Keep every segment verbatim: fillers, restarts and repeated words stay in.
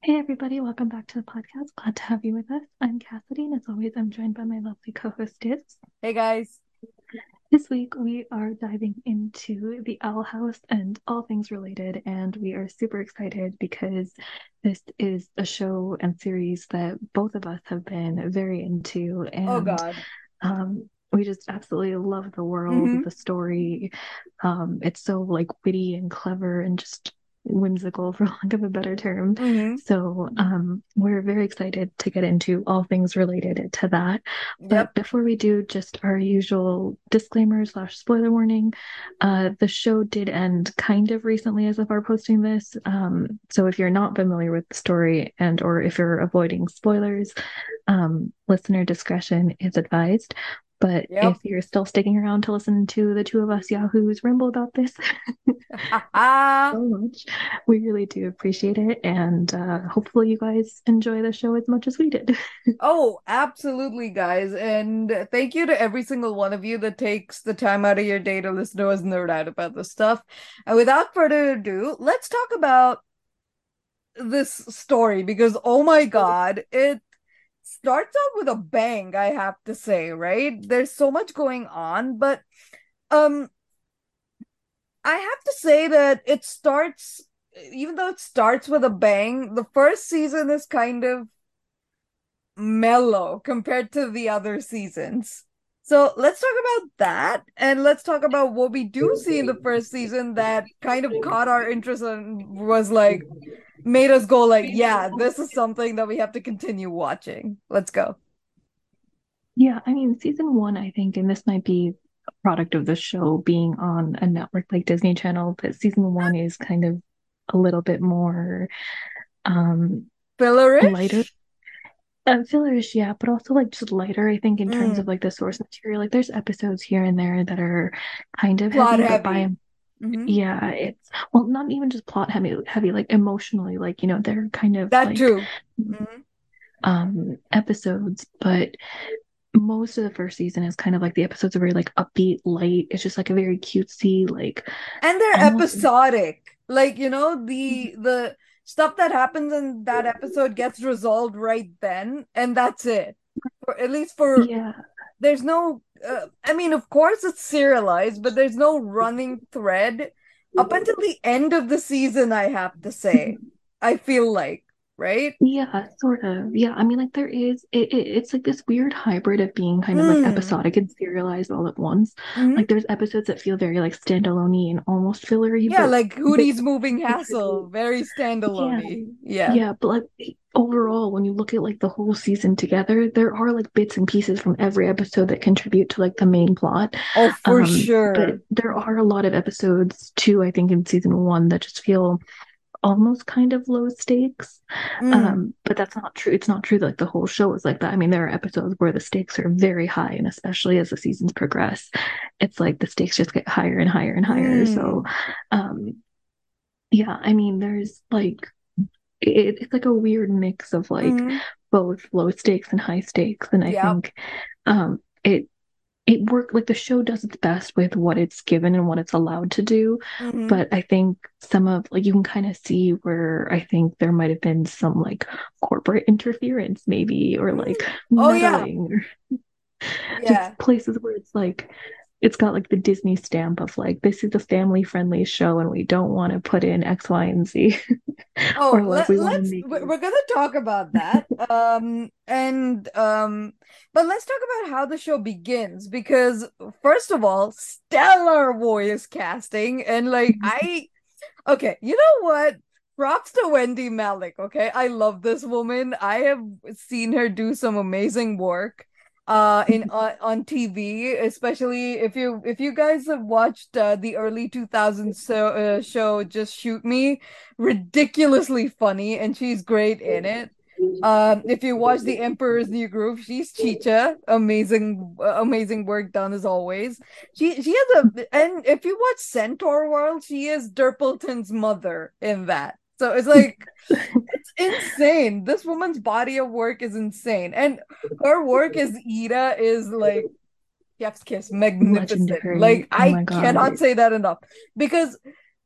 Hey everybody, welcome back to the podcast. Glad to have you with us. I'm Cassidy, and as always, I'm joined by my lovely co-host Diz. Hey guys. This week we are diving into the Owl House and all things related, and we are super excited because this is a show and series that both of us have been very into, Oh and God. um, we just absolutely love the world, Mm-hmm. the story. Um, it's so like witty and clever and just whimsical, for lack of a better term. Mm-hmm. So um, we're very excited to get into all things related to that. But Yep. before we do, just our usual disclaimer slash spoiler warning. Uh, the show did end kind of recently as of our posting this. Um, so if you're not familiar with the story and or if you're avoiding spoilers, um, listener discretion is advised. But if Yep. you're still sticking around to listen to the two of us yahoos ramble about this, Ha so much. We really do appreciate it. And uh, hopefully, you guys enjoy the show as much as we did. Oh, absolutely, guys. And thank you to every single one of you that takes the time out of your day to listen to us nerd out about this stuff. And without further ado, let's talk about this story because oh my God, it starts out with a bang, I have to say, right? There's so much going on, but um I have to say that it starts, even though it starts with a bang, the first season is kind of mellow compared to the other seasons. So let's talk about that and let's talk about what we do see in the first season that kind of caught our interest and was like, made us go like, yeah, this is something that we have to continue watching. Let's go. Yeah, I mean, season one, I think, and this might be a product of the show being on a network like Disney Channel, but season one is kind of a little bit more um lighter. Fillerish? Uh, fillerish, yeah, but also like just lighter, I think, in terms of Mm, like the source material. Like there's episodes here and there that are kind of plot heavy, but by heavy. Mm-hmm. yeah, it's well, not even just plot heavy, heavy, like emotionally, like you know, they're kind of That like too. Mm-hmm. um episodes, but most of the first season is kind of like the episodes are very like upbeat, light. It's just like a very cutesy, like And they're almost episodic, like you know the the stuff that happens in that episode gets resolved right then and that's it, or at least for yeah. there's no uh, I mean, of course it's serialized, but there's no running thread up until the end of the season, I have to say. I feel like, right? Yeah, sort of. Yeah, I mean, like there is it, it it's like this weird hybrid of being kind of like Mm. episodic and serialized all at once. Hmm. Like there's episodes that feel very like standalone and almost fillery, Yeah, but like they Hootie's Moving Castle, contribute. very Yeah, standalone. Yeah. yeah, but like overall, when you look at like the whole season together, there are like bits and pieces from every episode that contribute to like the main plot. Oh, for Um, but sure. there are a lot of episodes too, I think, in season one that just feel almost kind of low stakes. Mm. Um, but that's not true. It's not true that like the whole show is like that. I mean, there are episodes where the stakes are very high, and especially as the seasons progress, it's like the stakes just get higher and higher and higher. So, Mm. um, yeah, I mean, there's like it, it's like a weird mix of like Mm. both low stakes and high stakes, and I Yep. think um it it worked like the show does its best with what it's given and what it's allowed to do. Hmm. But I think some of like you can kind of see where I think there might have been some like corporate interference, maybe, or like Mm. Oh yeah. meddling, or Yeah. just places where it's like it's got like the Disney stamp of like this is a family friendly show and we don't want to put in X, Y, and Z. Oh, Or like let, we want to let's make we're it. we're gonna talk about that. Um and um but let's talk about how the show begins because first of all, stellar voice casting and like I okay, you know what? Props to Wendy Malick, okay? I love this woman. I have seen her do some amazing work uh in on, on T V, especially if you if you guys have watched uh, the early two thousands so, uh, show Just Shoot Me, ridiculously funny and she's great in it. Um, if you watch The Emperor's New Groove, she's Chicha. Amazing, uh, amazing work done as always. She she has a and if you watch Centaur World, she is Durpleton's mother in that. So it's like it's insane. This woman's body of work is insane, and her work as Ida is like chef's kiss, magnificent. Legendary. Like Oh I my God. cannot say that enough because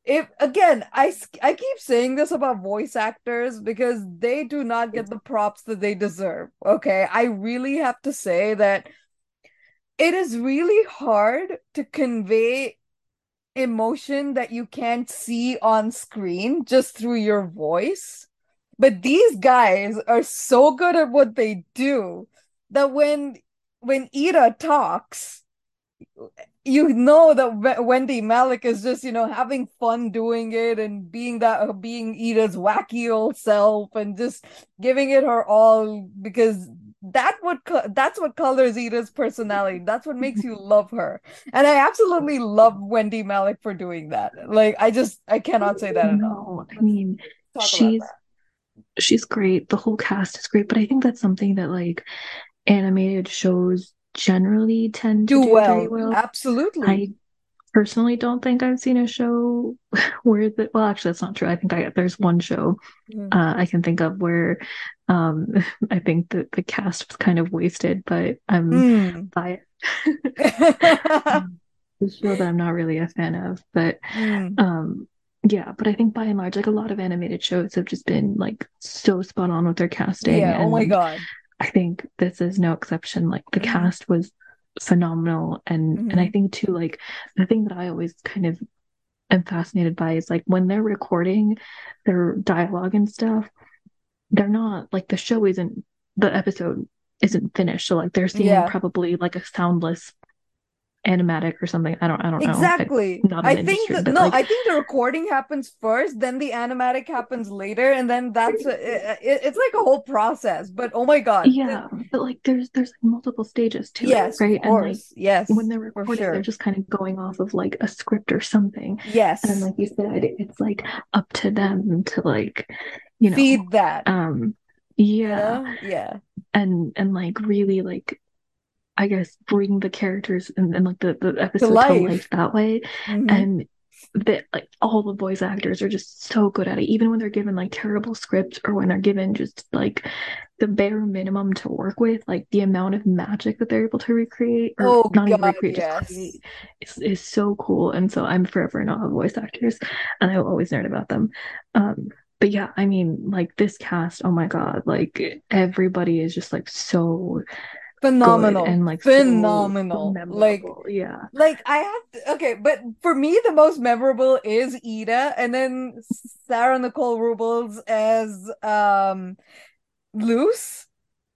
if again, I s- I keep saying this about voice actors because they do not get the props that they deserve. Okay, I really have to say that it is really hard to convey emotion that you can't see on screen just through your voice. But these guys are so good at what they do that when when Ida talks, you know that Wendy Malick is just, you know, having fun doing it and being that uh, being Ida's wacky old self and just giving it her all because that what that's what colors Ida's personality. That's what makes you love her. And I absolutely love Wendy Malick for doing that. Like I just I cannot say that enough. No, I Let's mean, talk about she's that. she's great. The whole cast is great, but I think that's something that like animated shows generally tend to Do do very well. well. Absolutely. I personally don't think I've seen a show where the well, actually that's not true. I think I there's one show Mm. uh, I can think of where um I think that the cast was kind of wasted, but I'm Mm. biased. Um, the show that I'm not really a fan of, but Mm. um yeah, but I think by and large, like a lot of animated shows have just been like so spot on with their casting, Yeah, oh my and God. I think this is no exception. Like the Mm-hmm. cast was phenomenal, and and I Mm-hmm. think too, like the thing that I always kind of am fascinated by is like when they're recording their dialogue and stuff, they're not like the show isn't the episode isn't finished, so like they're seeing Yeah. probably like a soundless animatic or something. I don't I don't know. I'm Exactly. not in I the think industry, that but no, like I think the recording happens first, then the animatic happens later, and then that's a, it, it's like a whole process. But oh my God. th- yeah, but like there's there's like multiple stages to it, yes, of right? And like course. when Yes, they're for recording, they're sure. just kind of going off of like a script or something. And then Yes. like you said, it's like up to them to like, you know, Feed that, um you yeah, know? Yeah. and and like really like I guess bring the characters and, and like the, the To episode to life life. that way. Mm-hmm. And that like all the voice actors are just so good at it, even when they're given like terrible scripts or when they're given just like the bare minimum to work with, like the amount of magic that they're able to recreate or Oh not even God, recreate, just yes. create is, is so cool. And so I'm forever in awe of voice actors and I will always nerd about them. Um, but yeah, I mean, like this cast, oh my God, like everybody is just like so good Phenomenal. and like so Phenomenal. Like memorable. Yeah. Like I have to, okay, but for me the most memorable is Ida, and then Sarah Nicole Rubles as um Luce.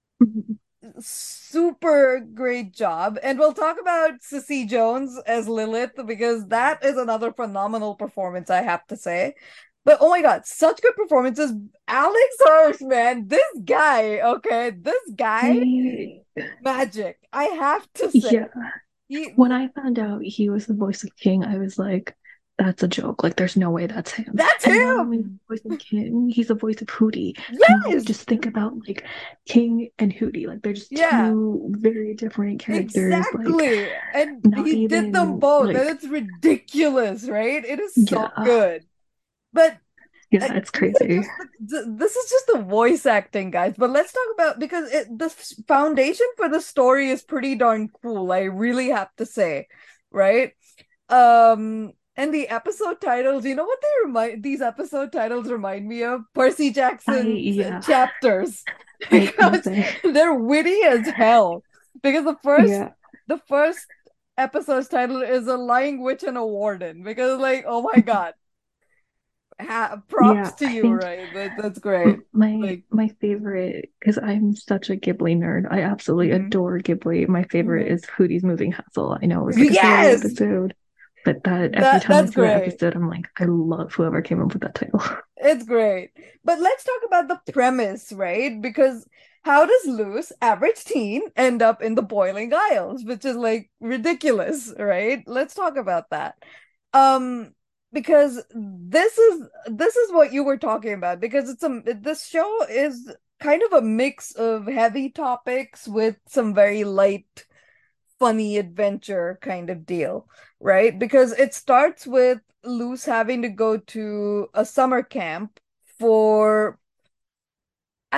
Super great job. And we'll talk about Cissy Jones as Lilith because that is another phenomenal performance, I have to say. But oh my God, such good performances. Alex Hirsch, man, this guy, okay, this guy, I, magic. I have to say. yeah. He When I found out he was the voice of King, I was like, that's a joke. Like, there's no way that's him. that's And not only the him. voice of King, he's the voice of Hootie. And like, Yes. just think about like King and Hootie. Like, they're just Yeah, two very different characters. Like, exactly. And not he did them even both, and like, it's ridiculous, right? It is so yeah, good. But uh, yeah, it's these are crazy. just the, this is just the voice acting, guys. But let's talk about because it, the f- foundation for the story is pretty darn cool. I really have to say, right? Um, and the episode titles, you know what they remind these episode titles remind me of? Percy I Jackson's yeah, chapters I was gonna because say, they're witty as hell. Because the first yeah. the first episode's title is A Lying Witch and a Warden. Because like, oh my God. Ha props Yeah, to I you, think right? That, that's great. my Like, my favorite because I'm such a Ghibli nerd. I absolutely mhm, adore Ghibli. My favorite mhm. is Hootie's Moving Castle. I know it was like a silly Yes, episode, but that every that time I that's see that great. episode, I'm like, I love whoever came up with that title. It's great. But let's talk about the premise, right? Because how does Luz, average teen, end up in the Boiling Isles, which is like ridiculous, right? Let's talk about that. Um, because this is this is what you were talking about, because it's a this show is kind of a mix of heavy topics with some very light funny adventure kind of deal, right? Because it starts with Luz having to go to a summer camp for I,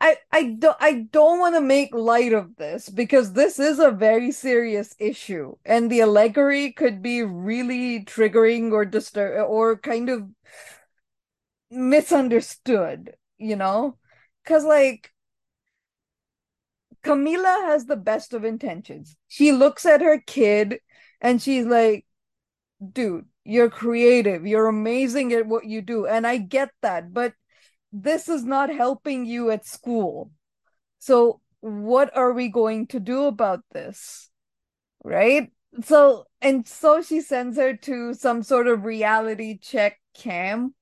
I I don't I don't want to make light of this because this is a very serious issue, and the allegory could be really triggering or disturb or kind of misunderstood, you know? Because like Camila has the best of intentions. She looks at her kid and she's like, dude, you're creative, you're amazing at what you do, and I get that, but this is not helping you at school. So what are we going to do about this? Right? So, and so she sends her to some sort of reality check camp,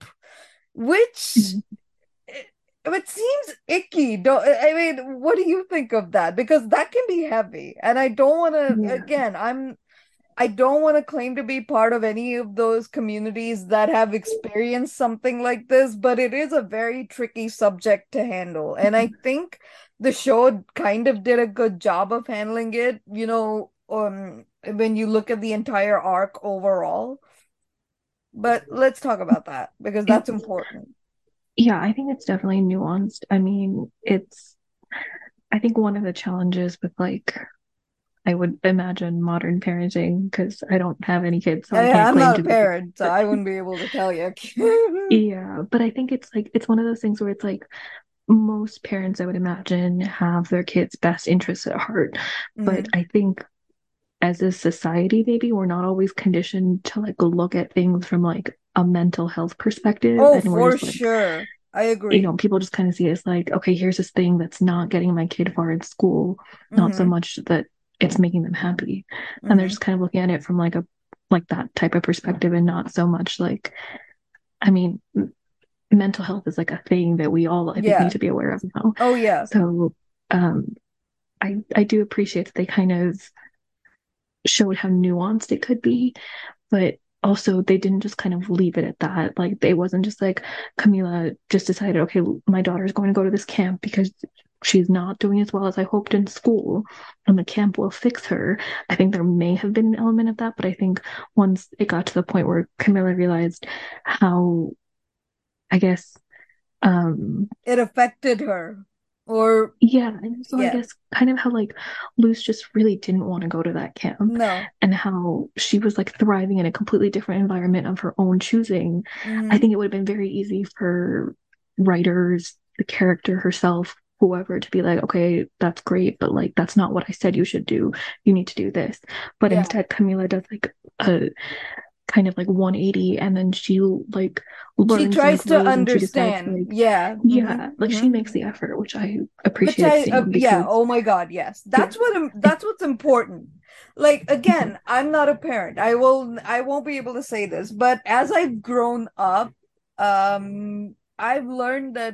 which Mhm. it, it seems icky. Don't I mean, what do you think of that? Because that can be heavy. And I don't want to, Yeah. again, I'm I don't want to claim to be part of any of those communities that have experienced something like this, but it is a very tricky subject to handle. And I think the show kind of did a good job of handling it, you know, um, when you look at the entire arc overall. But let's talk about that because that's It's, important. yeah, I think it's definitely nuanced. I mean, it's, I think one of the challenges with like, I would imagine modern parenting, because I don't have any kids, so I Yeah, can't I'm claim not a to be. parent, so But I wouldn't be able to tell you. yeah, but I think it's like, it's one of those things where it's like, most parents, I would imagine, have their kids' best interests at heart. But Mhm. I think as a society, maybe we're not always conditioned to like look at things from like a mental health perspective. Oh, And we're for just like, sure. I you agree. know, people just kind of see it as like, okay, here's this thing that's not getting my kid far in school, not so Hmm. much that it's making them happy. And they're Hmm. just kind of looking at it from like a like that type of perspective and not so much like, I mean, m- mental health is like a thing that we all, I think, need Yeah. to be aware of now. Oh, yeah. So um I I do appreciate that they kind of showed how nuanced it could be, but also they didn't just kind of leave it at that. Like they wasn't just like Camila just decided, okay, my daughter's going to go to this camp because she's not doing as well as I hoped in school, and the camp will fix her. I think there may have been an element of that, but I think once it got to the point where Camila realized how, I guess, um It affected her. Or, yeah, and so I yeah. guess kind of how like Luce just really didn't want to go to that camp, No. and how she was like thriving in a completely different environment of her own choosing. I Hmm. think it would have been very easy for writers, the character herself, whoever, to be like, okay, that's great, but like that's not what I said you should do. You need to do this. But Yeah. instead, Camila does like a kind of like one eighty, and then she like She learns and tries to grows, and she decides understand. like, Yeah. Hmm. yeah, like she Hmm. makes the effort, which I Which appreciate I, uh, seeing yeah. because Oh my God. Yes. yeah, That's what, im- it, that's what's important. Like, again, I'm not a parent. I will, I won't be able to say this, but as I've grown up, um, I've learned that,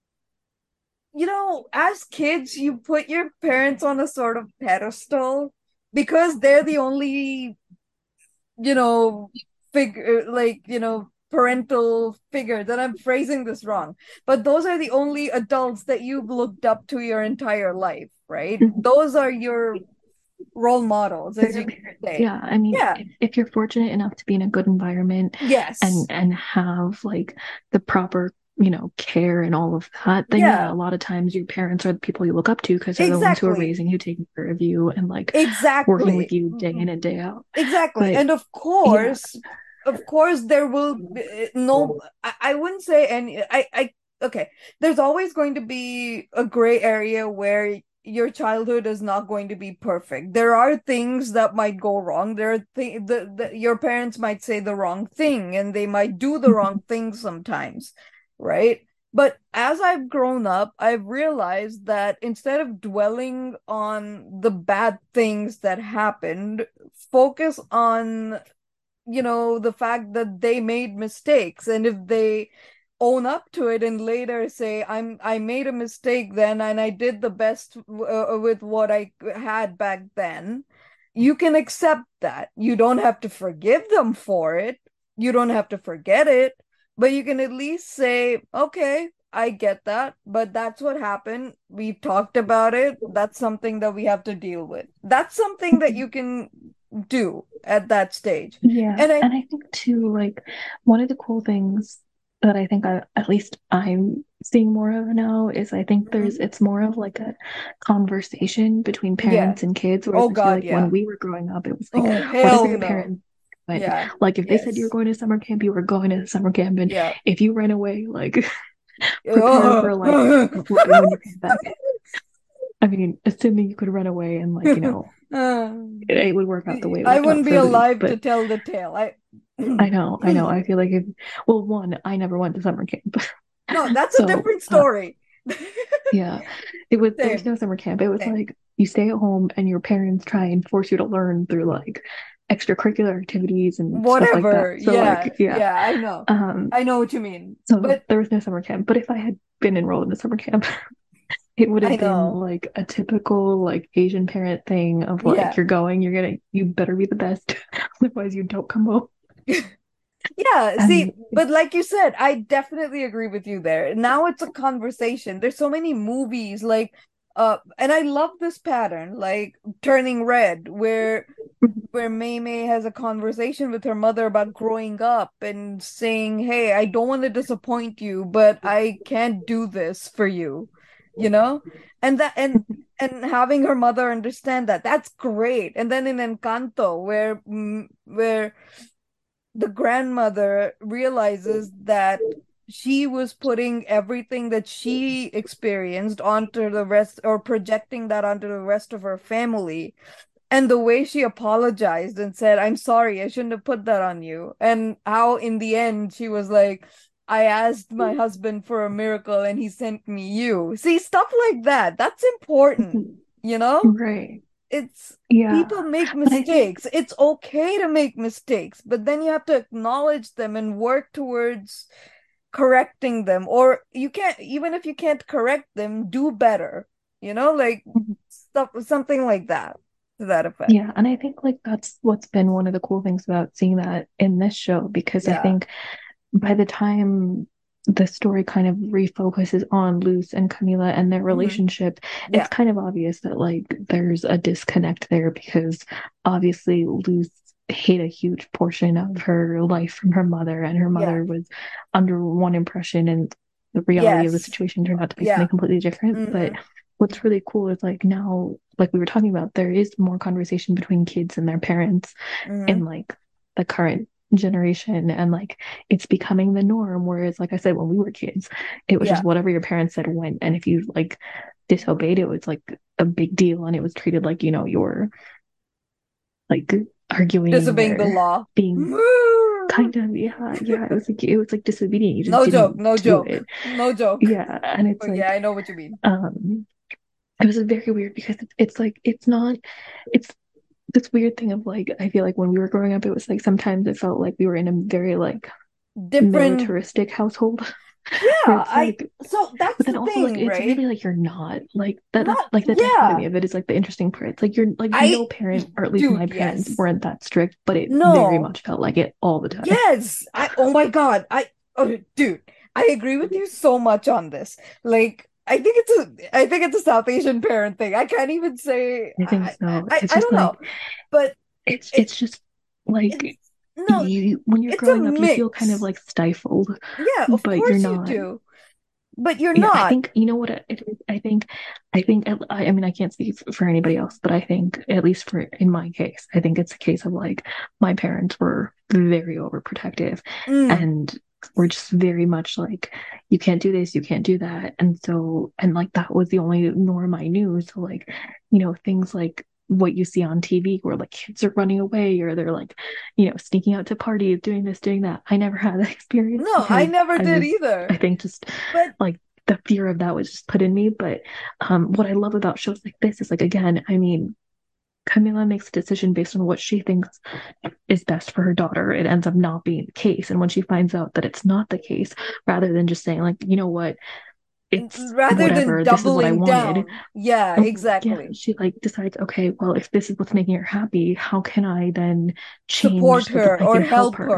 you know, as kids, you put your parents on a sort of pedestal because they're the only, you know, figure, like, you know, parental figure, that I'm phrasing this wrong, but those are the only adults that you've looked up to your entire life, right? Those are your role models, they're as your you parents. say. Yeah, I mean, Yeah. if, if you're fortunate enough to be in a good environment and Yes. and have like the proper, you know, care and all of that, then yeah, Yeah. a lot of times your parents are the people you look up to because they're the ones who are Exactly. raising you, taking care of you, and like working with Exactly. you day in and day out. Exactly. But And of yeah, course, of course, there will be no, I, I wouldn't say any, I, I, okay, there's always going to be a gray area where your childhood is not going to be perfect. There are things that might go wrong. There are things the, the, your parents might say the wrong thing and they might do the wrong thing sometimes, right? But as I've grown up, I've realized that instead of dwelling on the bad things that happened, focus on, you know, the fact that they made mistakes. And if they own up to it and later say, I'm I made a mistake then and I did the best uh, with what I had back then, you can accept that. You don't have to forgive them for it. You don't have to forget it, but you can at least say, okay, I get that, but that's what happened. We've talked about it. That's something that we have to deal with. That's something that you can do at that stage. yeah, And I, and I think too, like one of the cool things that I think I, at least I'm seeing more of now is I think there's Mhm. it's more of like a conversation between Yeah. parents and kids, whereas Oh I feel God, like when yeah. we were growing up, it was like Oh whatever hell your no. parents went. Yeah. Like if they said you were Yes. going to summer camp, you were going to summer camp, and Yeah. if you ran away, like prepare for like Oh. a whooping when you came back. I mean, assuming you could run away and like, you know, Um, it, it would work out the way it I worked wouldn't out be for Luz. alive to But tell the tale. I I know, I know. I feel like if, well, one, I never went to summer camp. No, that's a So, different uh, story. yeah, it was, there was Same, no summer camp. It was same. like you stay at home and your parents try and force you to learn through like extracurricular activities and stuff like that. Whatever. So, Yeah, like, yeah. yeah, I know. Um, I know what you mean. so But there was no summer camp. But if I had been enrolled in a summer camp, it would I have been know. like a typical like Asian parent thing of like Yeah. you're going, you're gonna, you better be the best, otherwise you don't come home. Yeah, see, And but like you said, I definitely agree with you there. Now it's a conversation. There's so many movies like uh and I love this pattern, like Turning Red, where where Mei Mei has a conversation with her mother about growing up and saying, "Hey, I don't want to disappoint you, but I can't do this for you." You know? And that and and having her mother understand that, that's great. And then in Encanto, where mm, where the grandmother realizes that she was putting everything that she experienced onto the rest, or projecting that onto the rest of her family. And the way she apologized and said, "I'm sorry, I shouldn't have put that on you." And how in the end she was like, "I asked my husband for a miracle and he sent me you." See, stuff like that. That's important, you know? right. It's Yeah. People make But I think mistakes. It's okay to make mistakes, but then you have to acknowledge them and work towards correcting them. Or you can't, even if you can't correct them, do better. You know, like stuff, something like that, to that effect. yeah, and I think like that's what's been one of the cool things about seeing that in this show because I Yeah. think by the time the story kind of refocuses on Luz and Camila and their Hmm. relationship, it's Yeah. kind of obvious that like there's a disconnect there because obviously Luz hid a huge portion of her life from her mother, and her Yeah. mother was under one impression, and the reality of the Yes. situation turned out to be Yeah. something completely different. But Hmm. what's really cool is like now, like we were talking about, there is more conversation between kids and their parents in Hmm. like the current generation, and like it's becoming the norm, whereas like I said, when we were kids it was just Yeah. whatever your parents said went, and if you like disobeyed it was like a big deal, and it was treated like, you know, you're like arguing Disobeying the or law. being kind of, yeah, yeah, it was like it was like disobedient, you just No joke. didn't No do it. joke. No joke. Yeah, and it's But yeah, like I know what you mean. um it was very weird because it's, it's like it's not it's this weird thing of like I feel like when we were growing up it was like sometimes it felt like we were in a very like Different. militaristic household Yeah, where it's I like, so but that's then the also like thing, it's right? really like you're not like that, that's Not, like the dichotomy yeah. of it is like the interesting part. It's like you're like I no parent, or at least my Dude, parents yes. weren't that strict, but it very No. much felt like it all the time. Yes. I Oh my God. I oh dude, I agree with you so much on this. Like I think it's a I think it's a South Asian parent thing. I can't even say I think I so. I, It's I just don't know. like But it's it it's just like it's no, you when you're it's a growing up you feel kind of mix. like stifled, Yeah, of but you're course you not. do. But you're Yeah, I not. think you know what it is. I think, I think. I, I mean, I can't speak for anybody else, but I think, at least for in my case, I think it's a case of like my parents were very overprotective, Mm, and were just very much like, you can't do this, you can't do that, and so and like that was the only norm I knew. So like, you know, things like what you see on T V where like kids are running away or they're like, you know, sneaking out to parties, doing this, doing that. I never had that experience no, I because never I did was, either. I think, just But like the fear of that was just put in me. But um, what I love about shows like this is like, again, I mean, Camila makes a decision based on what she thinks is best for her daughter. It ends up not being the case. And when she finds out that it's not the case, rather than just saying, like, you know what, it's rather than whatever, this is what I doubling wanted. down, yeah, Yeah, exactly. she like decides, okay, well, if this is what's making her happy, how can I then Support change so that her I or can help help her? her.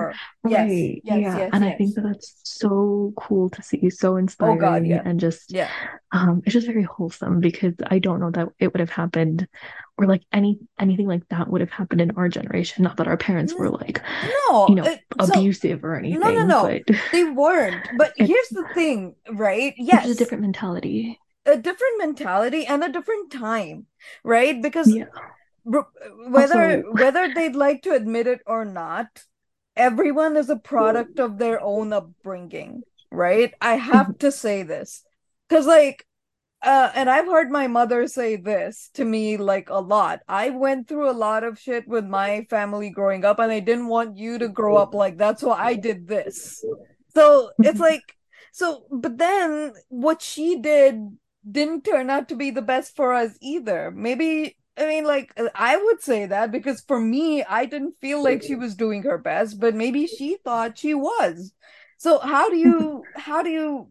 Yes, Right. yes, Yeah. yes, And I think yes. that that's so cool to see, so Oh God, inspiring yeah. and just Yeah. um it's just very wholesome because I don't know that it would have happened or like any anything like that would have happened in our generation. Not that our parents were N- like, you No, know, it, so abusive or no, no, anything, no. but They weren't. But here's it's the thing, right? it's just a Yes, different mentality. a different mentality and a different time, right? Because Yeah. r- whether Also, whether they'd like to admit it or not, everyone is a product of their own upbringing, right? I have to say this because, like, uh, and I've heard my mother say this to me like a lot. I went through a lot of shit with my family growing up, and I didn't want you to grow up like that, so I did this. So it's like, so, but then what she did didn't turn out to be the best for us either. Maybe, I mean, like, uh, I would say that because for me, I didn't feel like she was doing her best, but maybe she thought she was. So how do you, how do you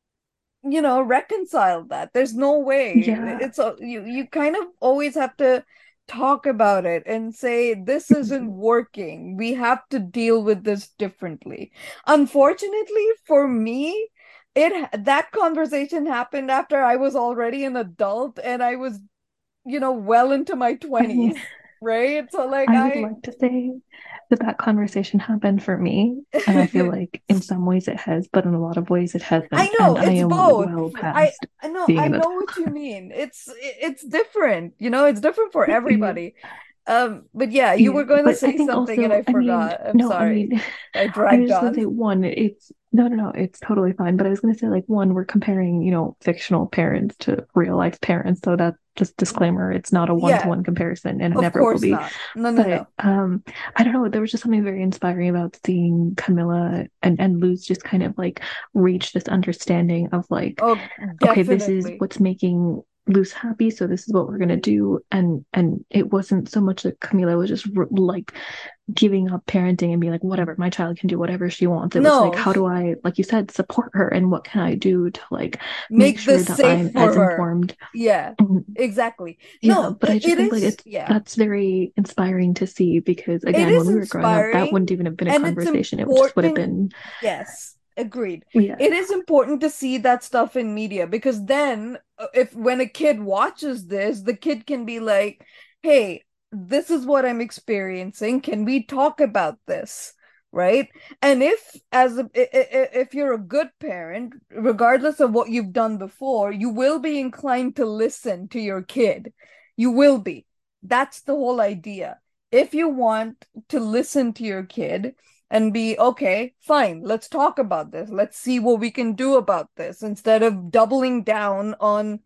you know reconcile that? There's no way. yeah. It's a, you you kind of always have to talk about it and say this isn't working, we have to deal with this differently. Unfortunately for me, it that conversation happened after I was already an adult and I was you know well into my I mean, twenties, right? So like I would I like to say that that conversation happened for me, and I feel like in some ways it has, but in a lot of ways it I hasn't, know and I it's am both. well I past I know being I an know adult. what you mean. It's it's different, you know, it's different for Yeah, everybody. Um, but yeah, you yeah, were going to but I say think something and also, I I mean, forgot. I'm no, I sorry. mean, I I was dragged just gonna on. say one, it's no, no, no, it's totally fine. But I was gonna say like one, we're comparing, you know, fictional parents to real life parents, so that just disclaimer, it's not a Yeah, one-to-one comparison, and it of never will course be. not. No, no, But no. um, I don't know, there was just something very inspiring about seeing Camilla and and Luz just kind of like reach this understanding of like, Oh, okay, this is definitely. what's making Luz happy, so this is what we're gonna do. And and it wasn't so much that Camila was just r- like giving up parenting and being like, whatever, my child can do whatever she wants. It was like, No, how do I, like you said, support her, and what can I do to like make make sure this that safe I'm for as her. informed. Yeah, Mhm. exactly. Yeah, No, but I it, just it think like is, it's yeah. that's very inspiring to see because It again, is when we were growing up, that inspiring wouldn't even have been a and it's conversation. It just would have important. been, Yes, agreed. yeah. It is important to see that stuff in media because then, uh, if when a kid watches this, the kid can be like, hey, this is what I'm experiencing. Can we talk about this? Right? And if as a, i- i- if you're a good parent, regardless of what you've done before, you will be inclined to listen to your kid. You will be. That's the whole idea. If you want to listen to your kid and be okay, fine, let's talk about this. Let's see what we can do about this instead of doubling down on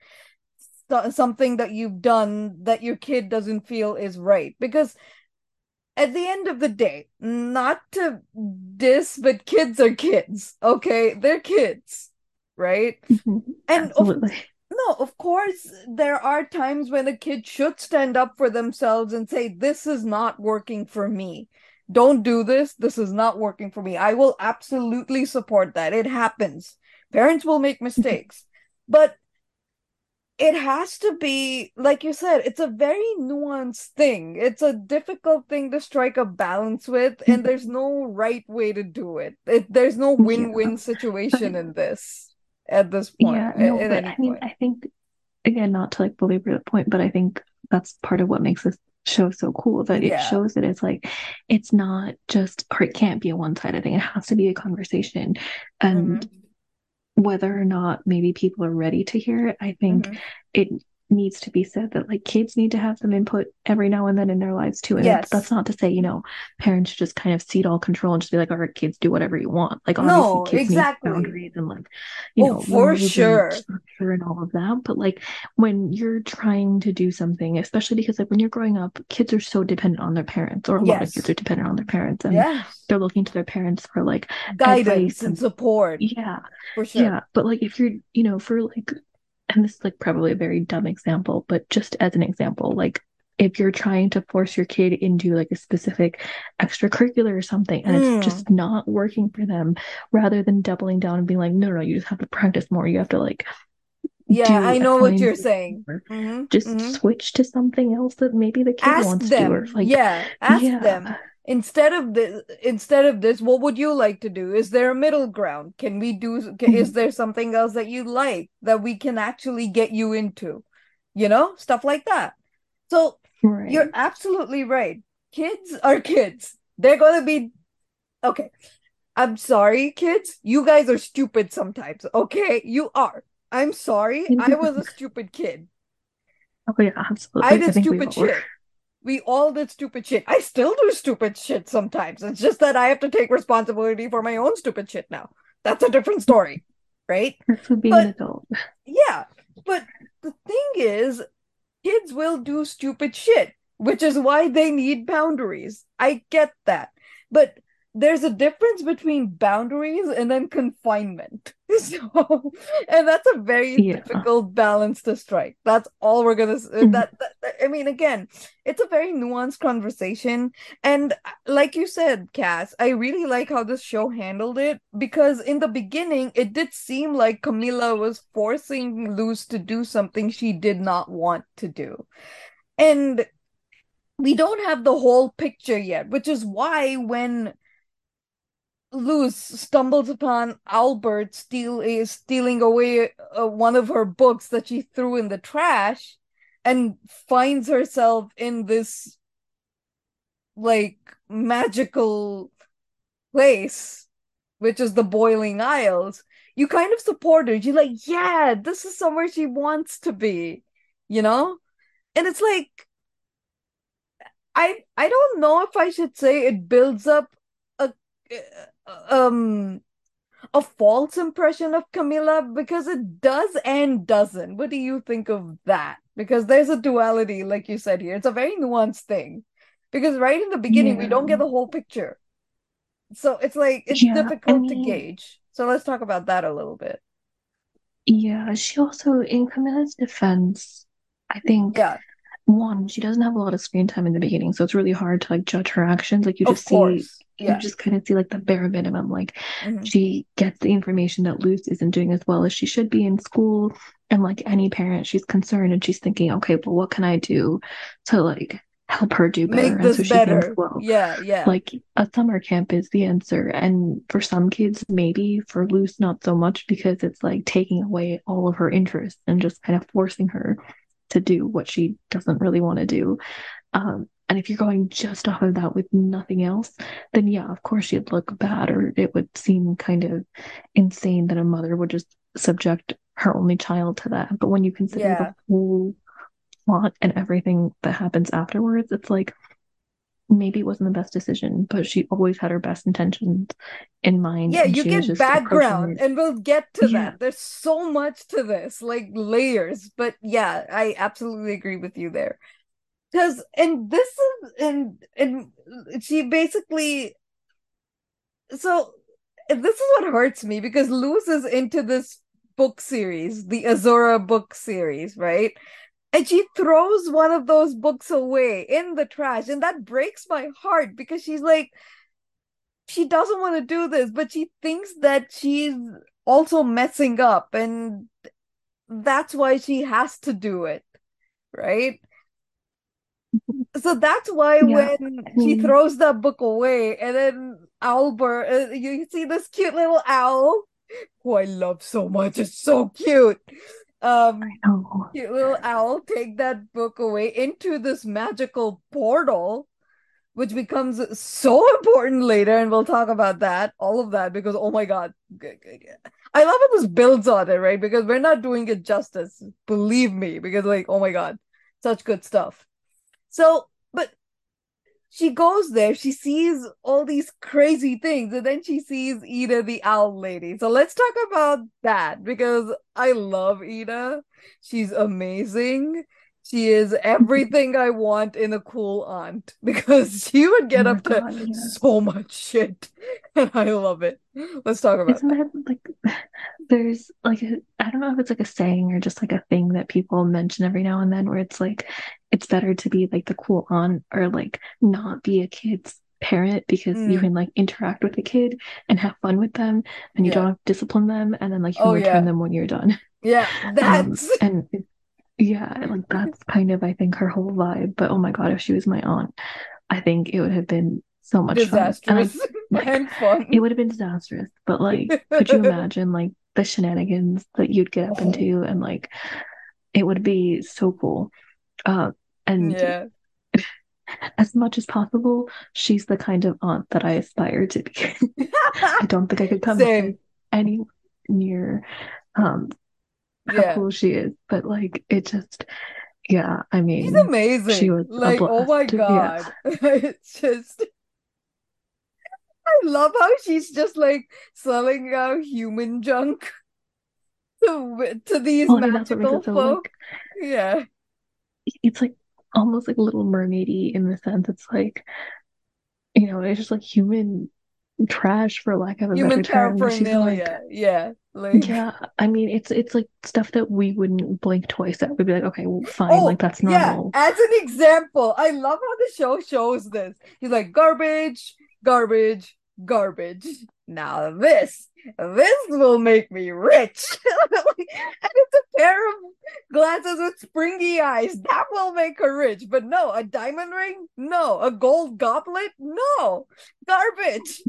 so- something that you've done that your kid doesn't feel is right. Because at the end of the day, not to diss, but kids are kids, okay? They're kids, right? Mhm. And of Absolutely. no, of course, there are times when a kid should stand up for themselves and say, this is not working for me. Don't do this. This is not working for me. I will absolutely support that. It happens. Parents will make mistakes. But it has to be, like you said, it's a very nuanced thing. It's a difficult thing to strike a balance with, and there's no right way to do it. It there's no Yeah. win-win But situation in this at this point, yeah, no, at but any I mean, point. I think again, not to like belabor the point, but I think that's part of what makes this show so cool that it Yeah. shows that it's like it's not just or it can't be a one-sided thing. It has to be a conversation. And Hmm. whether or not maybe people are ready to hear it, I think Hmm. it needs to be said that like kids need to have some input every now and then in their lives too. And it's, that's Yes. not to say, you know, parents should just kind of cede all control and just be like, all right, kids, do whatever you want. Like obviously No, kids need exactly. boundaries and like, you Oh, know, for rules and sure. structure and all of that. But like when you're trying to do something, especially because like when you're growing up, kids are so dependent on their parents, or a lot of kids Yes. are dependent on their parents, and Yes. they're looking to their parents for like advice Guidance and and support, yeah, for sure. yeah, but like if you're, you know, for like, and this is like probably a very dumb example, but just as an example, like if you're trying to force your kid into like a specific extracurricular or something and it's Mm. just not working for them, rather than doubling down and being like, no, no, no, you just have to practice more. You have to like Yeah, do I know X, Y, what and you're Z saying. more. Hmm. Just Hmm. switch to something else that maybe the kid Ask wants to, or them. like, Yeah, ask yeah, them. instead of this instead of this, what would you like to do? Is there a middle ground? Can we do is there something else that you like that we can actually get you into? You know, stuff like that. So you're Right. absolutely right. Kids are kids. They're gonna be okay. I'm sorry, kids. You guys are stupid sometimes. Okay, you are. I'm sorry. I was a stupid kid. Oh yeah, I absolutely. I did think we stupid all were. shit. We all did stupid shit. I still do stupid shit sometimes. It's just that I have to take responsibility for my own stupid shit now. That's a different story, right? That's what being an But adult. yeah, but the thing is, kids will do stupid shit, which is why they need boundaries. I get that. But there's a difference between boundaries and then confinement. So, and that's a very Yeah. difficult balance to strike. That's all we're gonna that, Mhm. that, that I mean, again, it's a very nuanced conversation. And uh, like you said, Cass, I really like how this show handled it because in the beginning, it did seem like Camila was forcing Luz to do something she did not want to do. And we don't have the whole picture yet, which is why when Luz stumbles upon Albert steal is stealing away uh, one of her books that she threw in the trash and finds herself in this like magical place, which is the Boiling Isles. You kind of support her. You're like, yeah, this is somewhere she wants to be, you know? And it's like I I don't know if I should say it builds up a uh, um a false impression of Camilla because it does and doesn't. What do you think of that? Because there's a duality, like you said here. It's a very nuanced thing. Because right in the beginning, we don't Yeah. get the whole picture. So it's like, it's Yeah. I difficult to mean, gauge. So let's talk about that a little bit. yeah, she also, in Camilla's defense, I think Yeah, one, she doesn't have a lot of screen time in the beginning, so it's really hard to like judge her actions. Like you of just see, course. you Yeah. just kind of see like the bare minimum. Like Hmm. she gets the information that Luce isn't doing as well as she should be in school. And like any parent, she's concerned and she's thinking, okay, well, what can I do to like help her do better? Make And this so she thinks, better. well, Yeah, yeah. like a summer camp is the answer. And for some kids, maybe for Luce, not so much because it's like taking away all of her interests and just kind of forcing her to do what she doesn't really want to do. Um, and if you're going just off of that with nothing else, then yeah, of course she'd look bad, or it would seem kind of insane that a mother would just subject her only child to that. But when you consider the Yeah. whole plot and everything that happens afterwards, it's like maybe it wasn't the best decision, but she always had her best intentions in mind, Yeah, and you she was get just approaching background, it. and we'll get to Yeah, that. There's so much to this, like layers. But yeah, I absolutely agree with you there. Because and this is and and she basically so this is what hurts me because Luz is into this book series, the Azura book series, right? And she throws one of those books away in the trash, and that breaks my heart because she's like, she doesn't want to do this, but she thinks that she's also messing up, and that's why she has to do it, right? So that's why yeah. when I she mean, throws that book away, and then Albert, uh, you see this cute little owl who I love so much. It's so cute. Um, oh, cute little owl take that book away into this magical portal, which becomes so important later, and we'll talk about that, all of that, because oh my god, I love how this builds on it, right? Because we're not doing it justice, believe me, because like oh my god, such good stuff. So, but she goes there, she sees all these crazy things, and then she sees Ida the owl lady. So let's talk about that because I love Ida. She's amazing. She is everything I want in a cool aunt because she would oh get my up to God, yeah. so much shit. And I love it. Let's talk about Isn't that. that like there's like a, I don't know if it's like a saying or just like a thing that people mention every now and then where it's like it's better to be like the cool aunt or like not be a kid's parent because you Mm, can like interact with the kid and have fun with them and you don't yeah. have to discipline them and then like you can Oh return yeah. them when you're done. Yeah. Um That's and it, yeah, like that's kind of I think her whole vibe. But oh my God, if she was my aunt, I think it would have been so much fun. And I Disastrous like and it fun. would have been disastrous, but like, could you imagine like the shenanigans that you'd get up Oh, into and like it would be so cool. Uh, and yeah. as much as possible, she's the kind of aunt that I aspire to be. I don't think I could come Same. any near um how Yeah. cool she is, but like it just yeah, I She's mean, she amazing. was a Like, oh blast. my Yeah. God. It's just, I love how she's just like selling out human junk to, to these Well, I mean, that's what makes magical it so folk. like Yeah. it's like almost like Little Mermaidy in the sense it's like, you know, it's just like human trash for lack of a better Human term. But she's like, paraphernalia. Yeah. Like, yeah, I mean, it's it's like stuff that we wouldn't blink twice at. We'd be like, okay, well, fine, like oh, that's yeah. normal. As an example, I love how the show shows this. He's like, garbage, garbage, garbage. Now this, this will make me rich. And it's a pair of glasses with springy eyes. That will make her rich. But no, a diamond ring? No. A gold goblet? No. Garbage.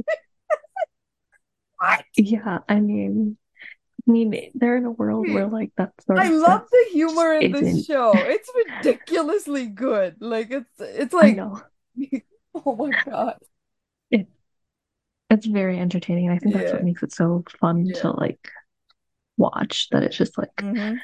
What? Yeah, I mean, I mean, they're in a world where like that sort I of love stuff the just humor in this isn't. show. It's ridiculously good. Like it's it's I like know oh my God. it. It's very entertaining, and I think that's what Yeah. makes it so fun Yeah. to like watch. That it's just like Mm-hmm.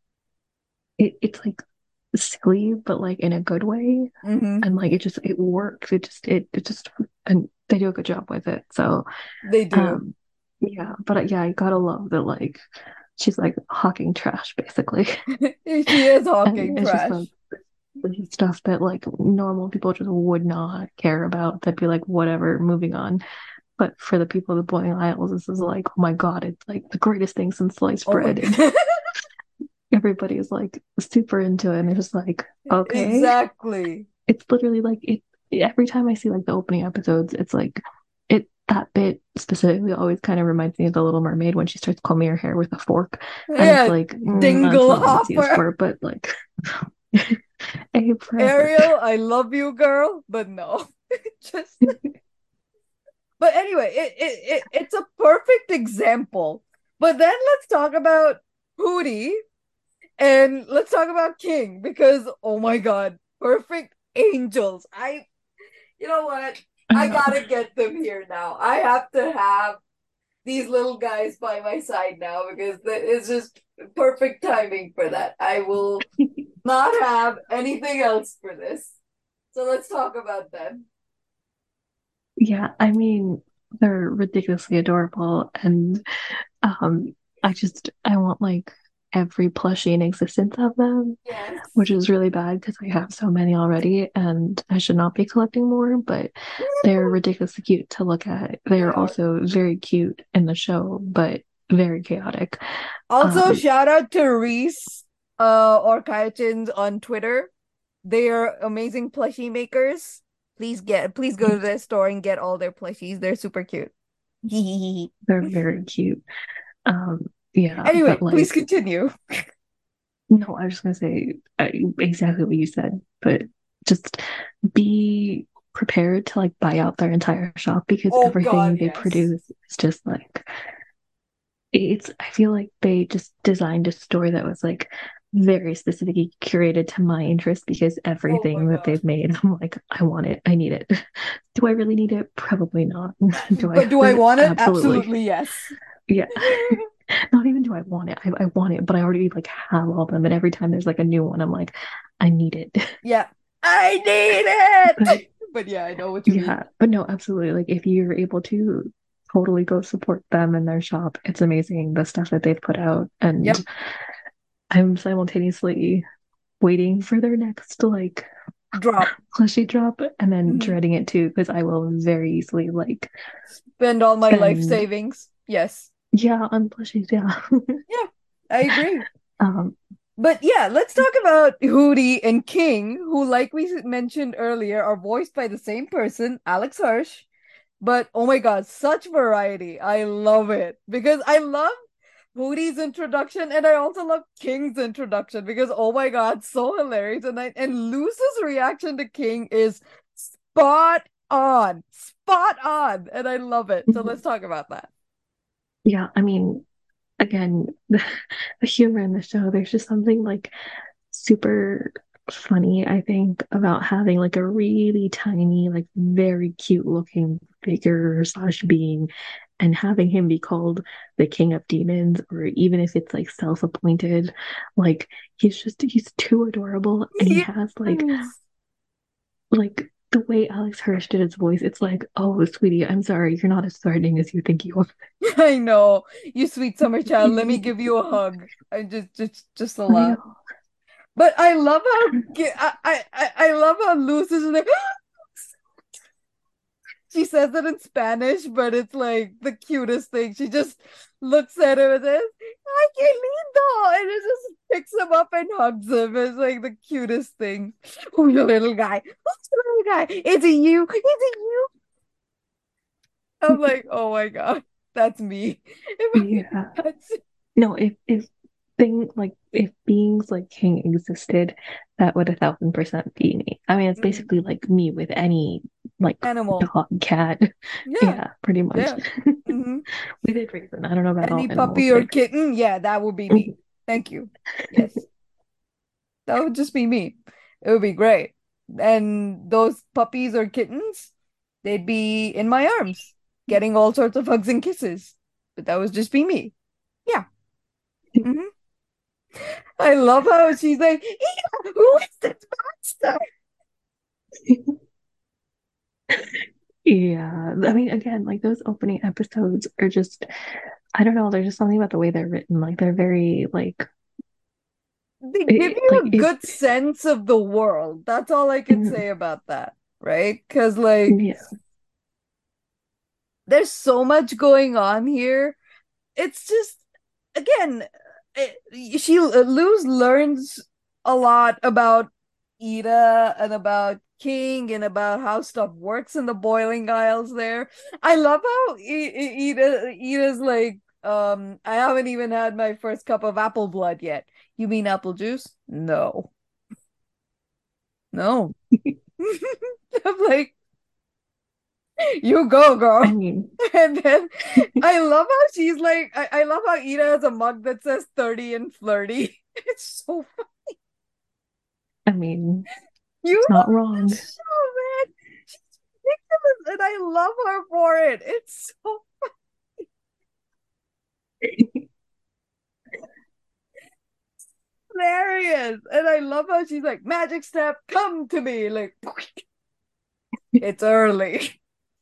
it, it's like silly, but like in a good way, Mm-hmm. and like it just it works. It just it it just and they do a good job with it. So They do. um yeah, but uh, yeah, I gotta love that like she's like hawking trash basically, She is and hawking it's just like trash. the stuff that like normal people just would not care about. That'd be like whatever, moving on. But for the people of the Boiling Isles, this is like, oh my God, it's like the greatest thing since sliced Oh my bread. And God. everybody's like super into it. And it's just like, okay. Exactly. It's literally like it every time I see like the opening episodes, it's like it that bit specifically always kind of reminds me of the Little Mermaid when she starts combing her hair with a fork. And it's Yeah, like, mm, that's Dingle not what it's used Hopper. for, but like A for effort. Ariel, I love you, girl, but no. Just but anyway, it, it, it it's a perfect example. But then let's talk about Hootie and let's talk about King because oh my God, perfect angels. I you know what? I I know. gotta get them here now. I have to have these little guys by my side now because it's just perfect timing for that. I will not have anything else for this. So let's talk about them. Yeah, I mean, they're ridiculously adorable, and um, I just I want like every plushie in existence of them, Yes. which is really bad because I have so many already, and I should not be collecting more, but they're ridiculously cute to look at. They They're are. also very cute in the show, but very chaotic. Also, Um, shout out to Reese uh, or Kaitins on Twitter. They are amazing plushie makers. Please get please go to their store and get all their plushies. They're super cute. they're very cute. Um, yeah, but Anyway, please like, continue. no, I was just gonna say uh, exactly what you said, but just be prepared to like buy out their entire shop because Oh God, everything they yes. produce is just like it's I feel like they just designed a store that was like very specifically curated to my interest because Oh my everything that God. they've made, I'm like, I want it, I need it. Do I really need it? Probably not. Do I But do have I it? want it? Absolutely. Absolutely yes. Yeah. Not even do I want it. I, I want it, but I already like have all of them. And every time there's like a new one, I'm like, I need it. Yeah. I But need it. But yeah, I know what you mean. yeah, but no, absolutely. Like if you're able to totally go support them in their shop, it's amazing the stuff that they've put out. And Yep. I'm simultaneously waiting for their next like Drop. plushie drop and then Mhm. dreading it too, because I will very easily like Spend all my life spend savings. Yes. yeah on plushies, yeah. Yeah, I agree. um But yeah, let's talk about Hootie and King, who, like we mentioned earlier, are voiced by the same person, Alex Hirsch. But oh my God, such variety. I love it because I love Hootie's introduction and I also love King's introduction because oh my God, so hilarious. And I, and Luz's reaction to King is spot on, spot on, and I love it. So let's Mhm. talk about that. Yeah, I mean, again, the, the humor in the show, there's just something like super funny, I think, about having like a really tiny, like very cute looking figure slash being and having him be called the king of demons, or even if it's like self-appointed, like he's just he's too adorable and he has like Yes. like the way Alex Hirsch did his voice, it's like, oh, sweetie, I'm sorry, you're not as threatening as you think you are. I know. You sweet summer child, let me give you a hug. I just just just a I lot. know. But I love how ge- I I I I love how Luz is like she says it in Spanish, but it's like the cutest thing. She just looks at him and says, "Ay, qué lindo," and it just picks him up and hugs him. It's like the cutest thing. Who's your little guy? Who's the little guy? Is it you? Is it you? I'm like, oh my god, that's me. Yeah. That's No, if if thing like if beings like King existed, that would a thousand percent be me. I mean, it's mm, basically like me with any like animal. dog, cat. Yeah, Yeah, pretty much. yeah. hmm Within reason. I don't know about all Any animals, puppy or but kitten, yeah, that would be me. Thank you. Yes, that would just be me. It would be great. And those puppies or kittens, they'd be in my arms, getting all sorts of hugs and kisses. But that would just be me. Yeah. hmm I love how she's like, "Eva, who is this monster?" yeah. I mean, again, like those opening episodes are just, I don't know, there's just something about the way they're written. Like they're very like They give it, you like a if good sense of the world. That's all I can mm, say about that, right? Because, like, yeah. there's so much going on here. It's just, again, it, she Luz learns a lot about Ida and about King and about how stuff works in the boiling isles there. I love how I- Ida Ida's like, um, I haven't even had my first cup of apple blood yet. You mean apple juice? No. No. I'm like, you go, I girl. mean, And then I love how she's like, I, I love how Ida has a mug that says thirty and flirty. It's so fun. I mean, You it's not love wrong. this show, man. She's ridiculous, and I love her for it. It's so hilarious. And I love how she's like, magic step, come to me. Like, it's early.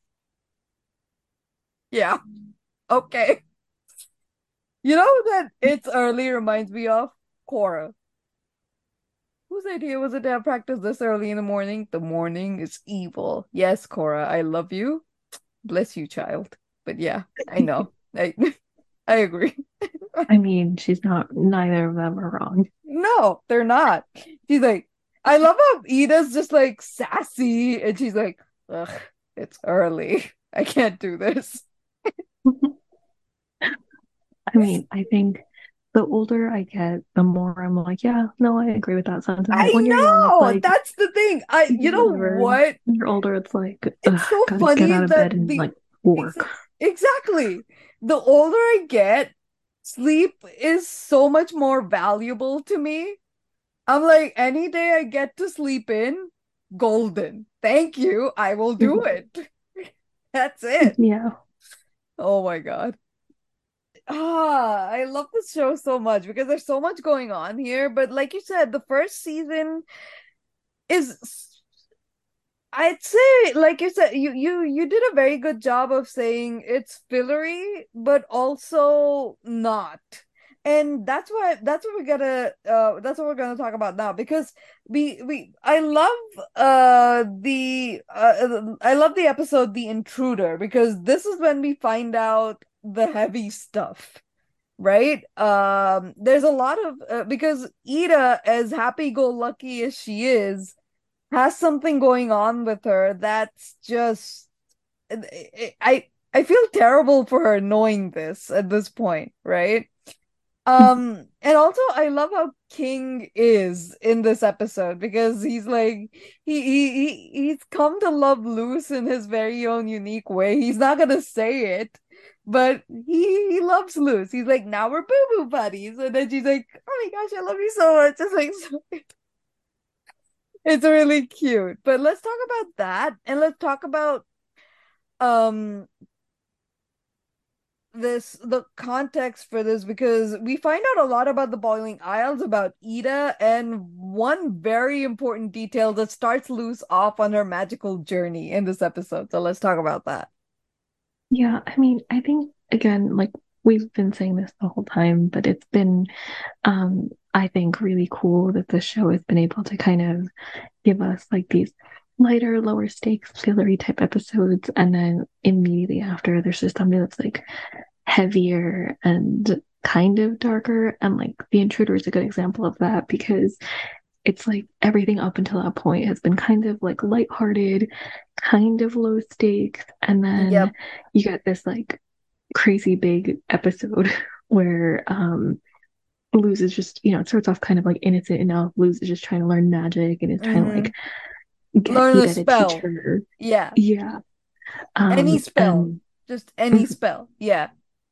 Yeah. Okay. You know that it's early reminds me of Cora. Whose idea was it to have practice this early in the morning? The morning is evil. Yes, Cora, I love you. Bless you, child. But yeah, I know. I I agree. I mean, she's not, neither of them are wrong. No, they're not. She's like, I love how Ida's just like sassy, and she's like, ugh, it's early. I can't do this. I mean, I think the older I get, the more I'm like, yeah, no, I agree with that sentiment. When you're I young, it's know. like, That's the thing. I, you know whatever. what? When you're older, it's like, It's ugh, so gotta get funny out of that bed and the like work. exa- exactly the older I get, sleep is so much more valuable to me. I'm like, any day I get to sleep in, golden. Thank you. I will do Mhm. it. That's it. Yeah. Oh my God. Ah, I love this show so much because there's so much going on here. But like you said, the first season is I'd say, like you said, you you you did a very good job of saying it's fillery, but also not. And that's why that's what we're gonna uh that's what we're gonna talk about now because we we I love uh the uh I love the episode The Intruder because this is when we find out the heavy stuff, right? Um there's a lot of uh, because Ida, as happy-go-lucky as she is, has something going on with her that's just I I feel terrible for her knowing this at this point, right? Um, and also I love how King is in this episode because he's like he he, he he's come to love Luz in his very own unique way. He's not gonna say it, but he he loves Luz. He's like, now we're boo boo buddies, and then she's like, oh my gosh, I love you so much. It's like so, it's really cute. But let's talk about that, and let's talk about um this the context for this because we find out a lot about the Boiling Isles, about Ida, and one very important detail that starts Luz off on her magical journey in this episode. So let's talk about that. Yeah, I mean, I think again, like we've been saying this the whole time, but it's been um I think really cool that the show has been able to kind of give us like these lighter, lower stakes, fillery type episodes, and then immediately after there's just something that's like heavier and kind of darker. And like The Intruder is a good example of that because it's like everything up until that point has been kind of like lighthearted, kind of low stakes, and then Yep. you get this like crazy big episode where um Luz is just, you know, it starts off kind of like innocent enough. Luz is just trying to learn magic and is trying to Mm-hmm. like get Learn a Ida to teach spell. her. Yeah. Yeah. Any Um, spell. and Just any spell. Yeah.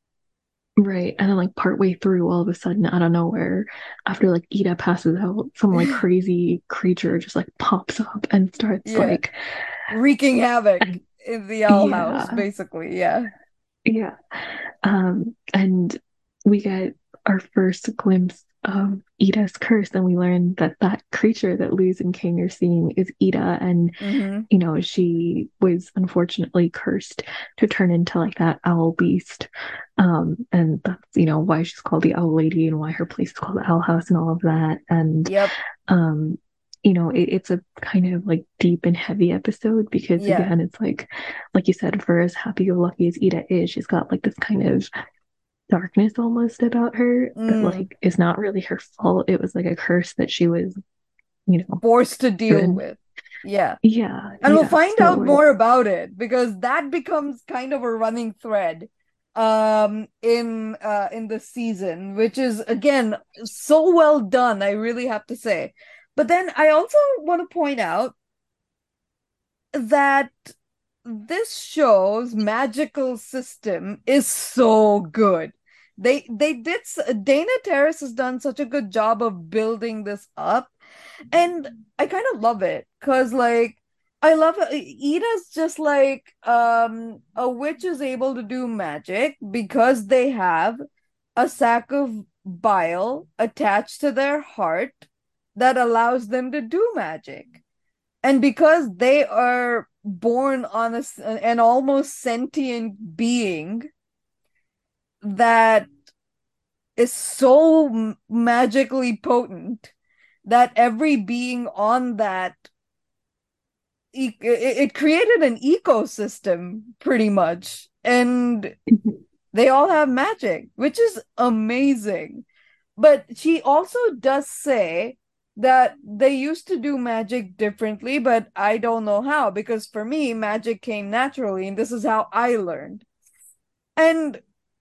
right. And then like partway through, all of a sudden, out of nowhere, after like Ida passes out, some like crazy creature just like pops up and starts Yeah. like Wreaking havoc and in the Owl House, yeah, basically. Yeah. yeah. Um, and we get our first glimpse of Ida's curse, and we learn that that creature that Luz and King are seeing is Ida, and Mm-hmm. you know, she was unfortunately cursed to turn into like that owl beast. Um, and that's, you know, why she's called the Owl Lady and why her place is called the Owl House and all of that. And, Yep. um, you know, it, it's a kind of like deep and heavy episode because Yeah. again, it's like, like you said, for as happy-go-lucky as Ida is, she's got like this kind of darkness almost about her that Mm. like is not really her fault. It was like a curse that she was, you know, Forced to deal given. with. Yeah. Yeah, And we'll yeah. find out So more about it because that becomes kind of a running thread um in uh in the season, which is again so well done, I really have to say. But then I also want to point out that this show's magical system is so good. They they did Dana Terrace has done such a good job of building this up, and I kind of love it because like I love Ida's just like um a witch is able to do magic because they have a sack of bile attached to their heart that allows them to do magic. And because they are born on a, an almost sentient being that is so magically potent that every being on that it, it created an ecosystem pretty much, and they all have magic, which is amazing. But she also does say that they used to do magic differently, but I don't know how, because for me magic came naturally and this is how I learned. And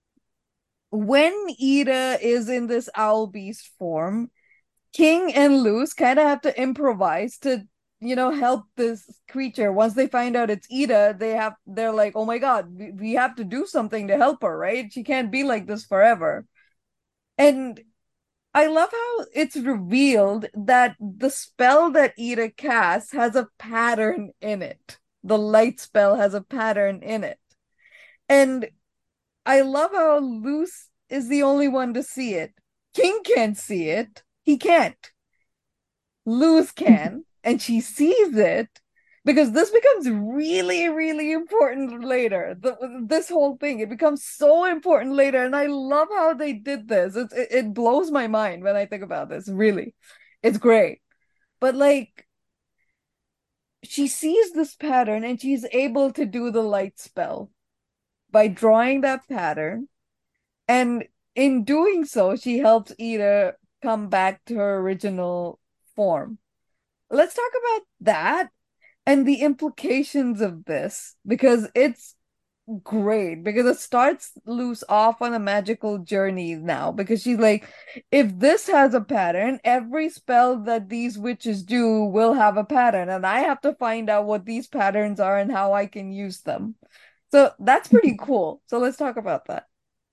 when Ida is in this owl beast form, King and Luz kind of have to improvise to, you know, help this creature. Once they find out it's Ida, they have they're like, "Oh my god, we, we have to do something to help her, right? She can't be like this forever." And I love how it's revealed that the spell that Ida casts has a pattern in it. The light spell has a pattern in it. And I love how Luz is the only one to see it. King can't see it. He can't. Luz can, and she sees it because this becomes really, really important later. The, this whole thing, it becomes so important later, and I love how they did this. It, it, it blows my mind when I think about this, really. It's great. But like, she sees this pattern and she's able to do the light spell by drawing that pattern. And in doing so, she helps Ida come back to her original form. Let's talk about that and the implications of this because it's great because it starts loose off on a magical journey now because she's like, if this has a pattern, every spell that these witches do will have a pattern, and I have to find out what these patterns are and how I can use them. So that's pretty cool. So let's talk about that.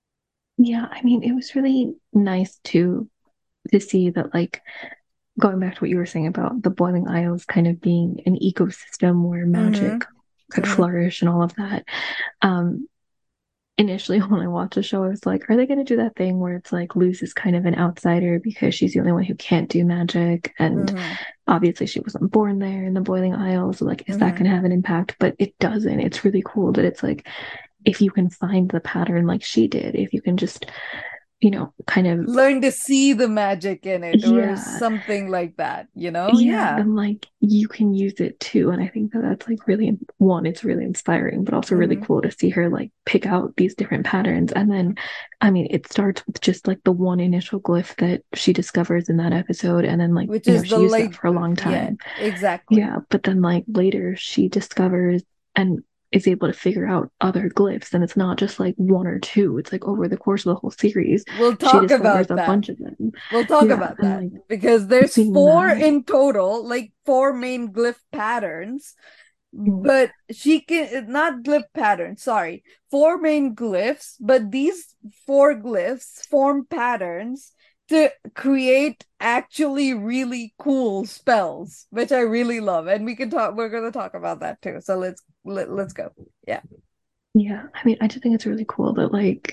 Yeah, I mean, it was really nice to to see that, like, going back to what you were saying about the Boiling Isles kind of being an ecosystem where Mm-hmm. magic could Mm-hmm. flourish and all of that. Um, Initially, when I watched the show, I was like, are they going to do that thing where it's like Luz is kind of an outsider because she's the only one who can't do magic? And Mm-hmm. obviously, she wasn't born there in the Boiling Isles. So, like, is that Mm-hmm. going to have an impact? But it doesn't. It's really cool that it's like, if you can find the pattern like she did, if you can just, you know, kind of, Learn to see the magic in it or yeah, something like that, you know? yeah, Yeah. then like you can use it too. And I think that that's like really, one, it's really inspiring, but also really Mm-hmm. cool to see her like pick out these different patterns. And then, I mean, it starts with just like the one initial glyph that she discovers in that episode. And then, like, Which you know, is she the used that light. for a long Yeah, time. exactly. Yeah. But then, like, later she discovers and is able to figure out other glyphs. And it's not just like one or two, it's like over the course of the whole series, We'll she talk discovers about a that. bunch of them. We'll talk Yeah. about And that like because there's seeing four that. in total, like four main glyph patterns, Mm. but she can not glyph patterns, sorry, four main glyphs, but these four glyphs form patterns to create actually really cool spells, which I really love. And we can talk, we're going to talk about that too. So let's let, let's go. Yeah. Yeah, I mean, I just think it's really cool that like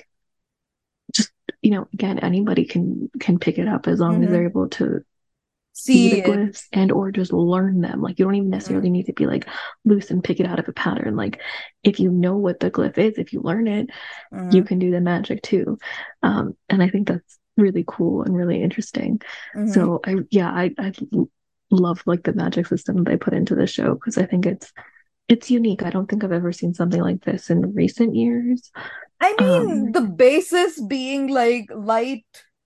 just, you know, again, anybody can can pick it up as long as they're Mm-hmm. able to see the See it. glyphs and or just learn them. Like you don't even Mm-hmm. necessarily need to be like loose and pick it out of a pattern. Like if you know what the glyph is, if you learn it, you Mm-hmm. can do the magic too. Um, and I think that's really cool and really interesting. Mm-hmm. So I yeah, I I love like the magic system they put into the show because I think it's it's unique. I don't think I've ever seen something like this in recent years. I mean, Um, the basis being like light,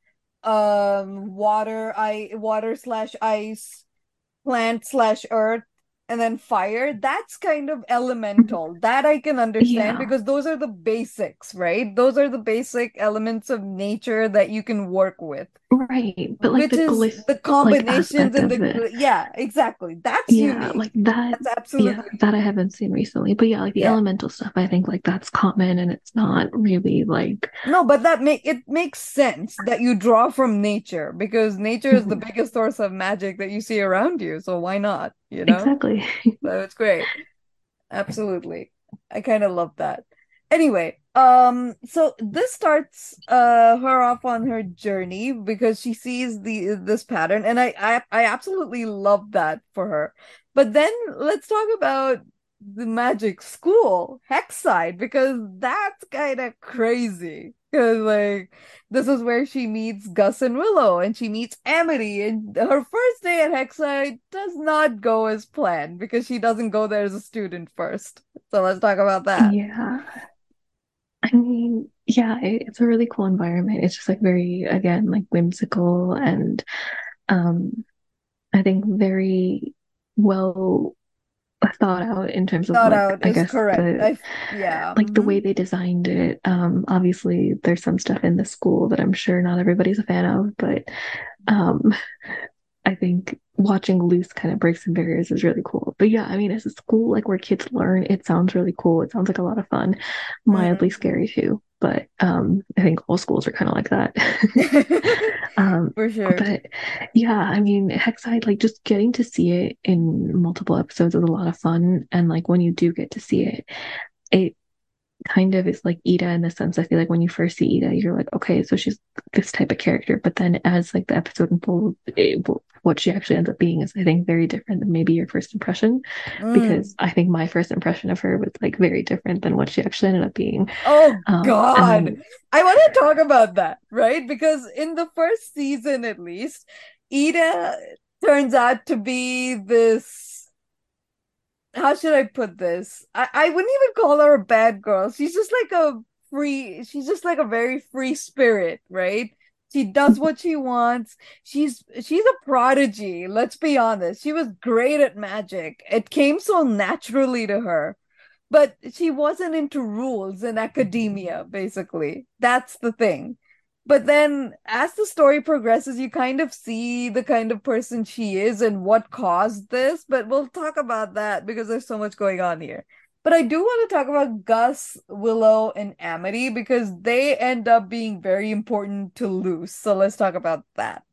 um, water, I water slash ice, plant slash earth, and then fire. That's kind of elemental. That I can understand yeah, because those are the basics, right? Those are the basic elements of nature that you can work with, right. But like which the is glyph the like combinations aspect and of it. the, yeah, exactly. That's Yeah, unique. like that. That's Yeah, absolutely that I unique. haven't seen recently. But yeah, like the Yeah. elemental stuff, I think like that's common and it's not really like No, but that make it makes sense that you draw from nature because nature is the Mhm. biggest source of magic that you see around you. So why not? You know? Exactly. So it's great. Absolutely. I kind of love that. Anyway, um, so this starts uh her off on her journey because she sees the this pattern, and I I I absolutely love that for her. But then let's talk about the magic school, Hexside, because that's kind of crazy. Because like this is where she meets Gus and Willow, and she meets Amity, and her first day at Hexside does not go as planned because she doesn't go there as a student first. So let's talk about that. Yeah. I mean, yeah, it, it's a really cool environment. It's just like very, again, like whimsical and um I think very well thought out in terms of Thought like out I is guess correct. the I yeah. like the Mhm. way they designed it. Um, obviously there's some stuff in the school that I'm sure not everybody's a fan of, but um, I think watching Loose kind of break some barriers is really cool. But yeah, I mean, as a school like where kids learn, it sounds really cool. It sounds like a lot of fun, mildly Mhm. scary too. But um, I think all schools are kind of like that. Um, For sure. but yeah, I mean, Hexside, like just getting to see it in multiple episodes is a lot of fun. And like when you do get to see it, it kind of is like Ida in the sense I feel like when you first see Ida, you're like, okay, so she's this type of character. But then as like the episode unfolds, it, what she actually ends up being is, I think, very different than maybe your first impression. Mm. Because I think my first impression of her was like very different than what she actually ended up being. Oh Um, and God. then, I want to talk about that, right? Because in the first season, at least, Ida turns out to be this. How should I put this? I, I wouldn't even call her a bad girl. She's just like a free, she's just like a very free spirit, right? She does what she wants. She's she's a prodigy, let's be honest. She was great at magic. It came so naturally to her. but she wasn't into rules in academia, basically. That's the thing. But then as the story progresses, you kind of see the kind of person she is and what caused this. But we'll talk about that because there's so much going on here. But I do want to talk about Gus, Willow, and Amity because they end up being very important to Luce. So let's talk about that.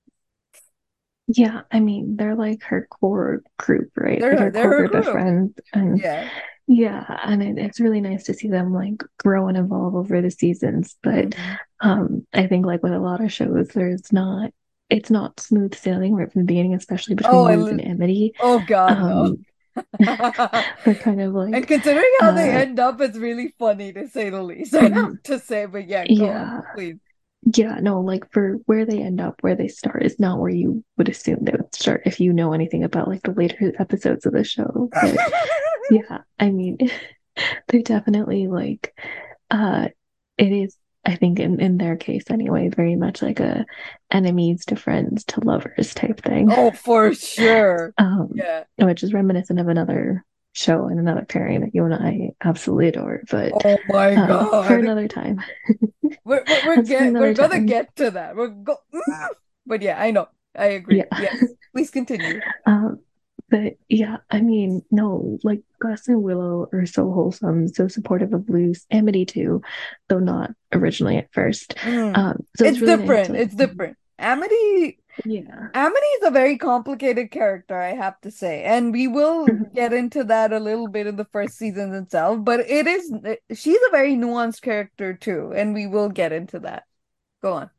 Yeah, I mean, they're like her core group, right? Like They're her they're core her group of group. friends. And Yeah. yeah, and it, it's really nice to see them like grow and evolve over the seasons. But Mhm. um, I think like with a lot of shows, there's not it's not smooth sailing right from the beginning, especially Oh, between I Luz li- and Amity. oh God, no. Um, they're kind of And like considering how they uh end up, it's really funny to say the least. I have mhm, to say, but yeah, go on, yeah. please. Yeah, no, like for where they end up, where they start is not where you would assume they would start if you know anything about like the later episodes of the show. But yeah, I mean, they're definitely like uh it is I think in in their case anyway, very much like a enemies to friends to lovers type thing. Oh, for sure. Um, Yeah. which is reminiscent of another show and another pairing that you and I absolutely adore, but Oh my uh for God. another time. We're we're, we're That's for get we're another gonna time. get to that. We're go But yeah, I know. I agree. Yeah. Yes. Please continue. Um, but yeah, I mean, no, like Gus and Willow are so wholesome, so supportive of Luce, Amity too, though not originally at first. Mm. Um, so it's It's really nice to different. like, It's different. Amity yeah. Amity is a very complicated character, I have to say. And we will get into that a little bit in the first season itself, but it is she's a very nuanced character too, and we will get into that. Go on.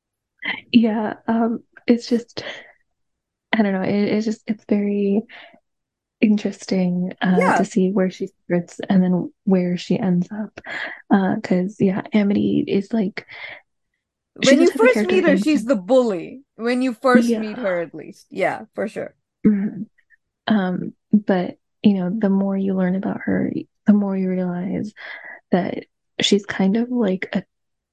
Yeah, um, it's just I don't know, it, it's just it's very interesting uh to Yeah. see where she starts and then where she ends up. Uh, because yeah, Amity is like she's When the you type of first character I meet her, think, she's the bully. When you first meet yeah. her, at least. Yeah, for sure. Mhm. Um, but you know, the more you learn about her, the more you realize that she's kind of like a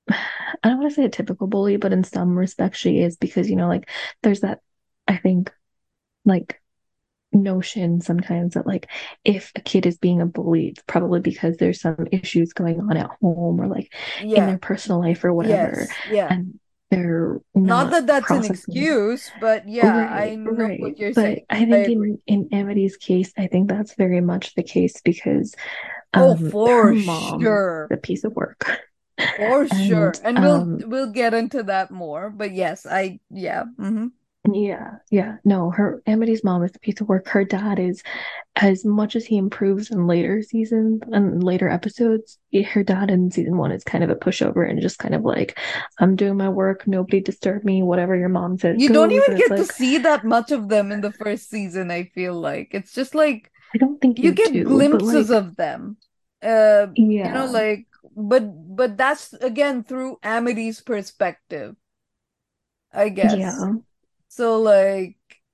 I don't want to say a typical bully, but in some respects she is because, you know, like there's that I think like notion sometimes that like if a kid is being a bully, it's probably because there's some issues going on at home or like in Yeah. their personal life or whatever, Yes. Yeah. and they're Not not that that's an processing. excuse, but yeah, I Right, know right. what you're saying. But I I think agree. in in Amity's case, I think that's very much the case because Oh, um her for mom sure. is a piece of work. For And sure. And we'll um we'll get into that more. But yes, I yeah. hmm yeah, yeah, no, her Amity's mom is a piece of work. Her dad is, as much as he improves in later seasons and later episodes, her dad in season one is kind of a pushover and just kind of like, I'm doing my work, nobody disturb me, whatever your mom says You don't goes. even And it's get to like, see that much of them in the first season, I feel like. It's just like I don't think you you get do, but glimpses like, of them. Uh, you know, yeah, like but but that's again through Amity's perspective, I guess. yeah. So like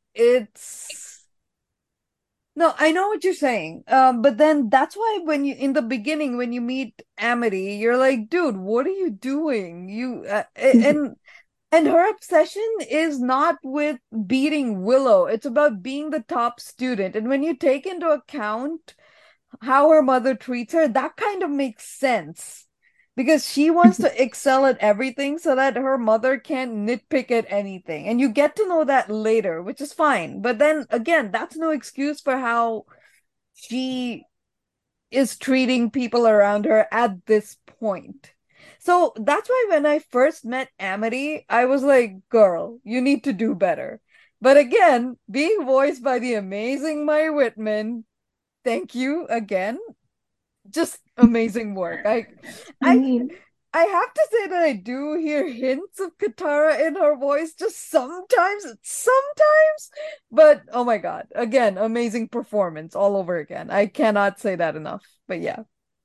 it's no, I know what you're saying. Um, but then that's why when you in the beginning when you meet Amity, you're like, dude, what are you doing? You uh, a- and and her obsession is not with beating Willow. It's about being the top student. And when you take into account how her mother treats her, that kind of makes sense. Because she wants to excel at everything so that her mother can't nitpick at anything. And you get to know that later, which is fine. But then again, that's no excuse for how she is treating people around her at this point. So that's why when I first met Amity, I was like, girl, you need to do better. But again, being voiced by the amazing Mai Whitman, thank you again. Just amazing work. I I I mean, I have to say that I do hear hints of Katara in her voice just sometimes, sometimes. But oh my God, again, amazing performance all over again. I cannot say that enough. But yeah,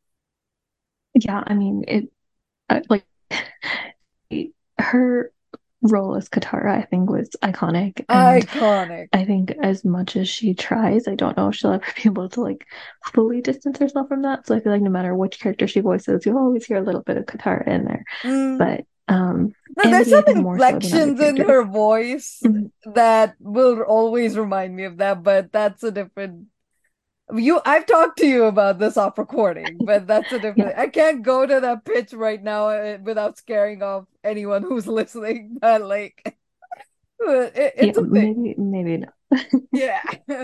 yeah, I mean, it, uh, like, her role as Katara, I think, was iconic. And iconic. I think as much as she tries, I don't know if she'll ever be able to like fully distance herself from that. So I feel like no matter which character she voices, you'll always hear a little bit of Katara in there. Mm. But um No, there's Amity, I some think more so than other inflections in characters. her voice Mhm. that will always remind me of that, but that's a different You, I've talked to you about this off recording, but that's a Yeah, different. I can't go to that pitch right now uh, without scaring off anyone who's listening. But like, it, yeah, it's a thing. maybe, maybe not. Yeah,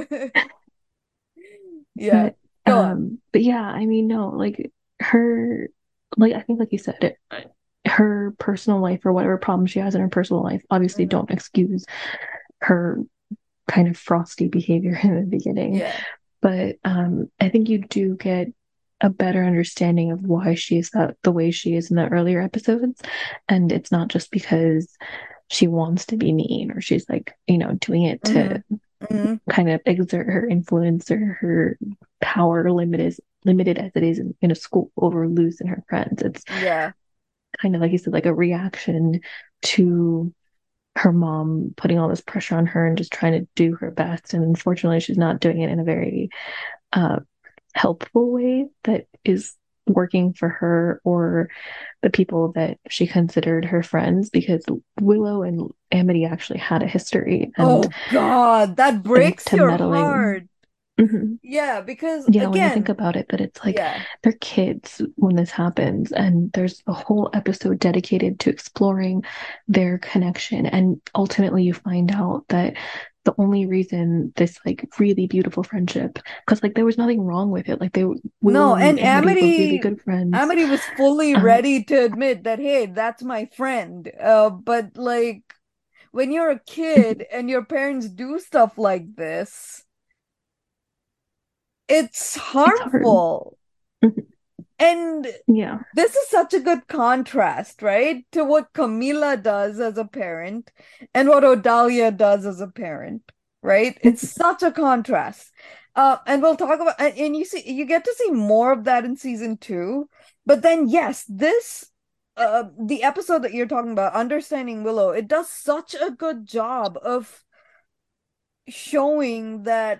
yeah. But Go on. um, but yeah, I mean, no, like her, like I think, like you said, it, her personal life or whatever problems she has in her personal life obviously Mhm. don't excuse her kind of frosty behavior in the beginning. Yeah. But um, I think you do get a better understanding of why she is that the way she is in the earlier episodes, and it's not just because she wants to be mean or she's like, you know, doing it hmm to hmm kind of exert her influence or her power limited is limited as it is in, in a school over Luz and her friends. It's Yeah. kind of like you said, like a reaction to her mom putting all this pressure on her and just trying to do her best. And unfortunately, she's not doing it in a very uh, helpful way that is working for her or the people that she considered her friends, because Willow and Amity actually had a history and Oh God, that thanks breaks to your meddling. heart. Mhm. Yeah, because Yeah, when you think again, about it, but it's like yeah. they're kids when this happens, and there's a whole episode dedicated to exploring their connection. And ultimately, you find out that the only reason this like really beautiful friendship, because like there was nothing wrong with it, like they Willow No, and and Amity were really Amity good friends. Amity was fully Um, ready to admit that, hey, that's my friend. Uh, but like when you're a kid and your parents do stuff like this, it's it's hard. harmful. And Yeah. this is such a good contrast, right? To what Camila does as a parent and what Odalia does as a parent, right? It's such a contrast. Uh, and we'll talk about, and, and you see, you get to see more of that in season two. But then, yes, this, uh, the episode that you're talking about, Understanding Willow, it does such a good job of showing that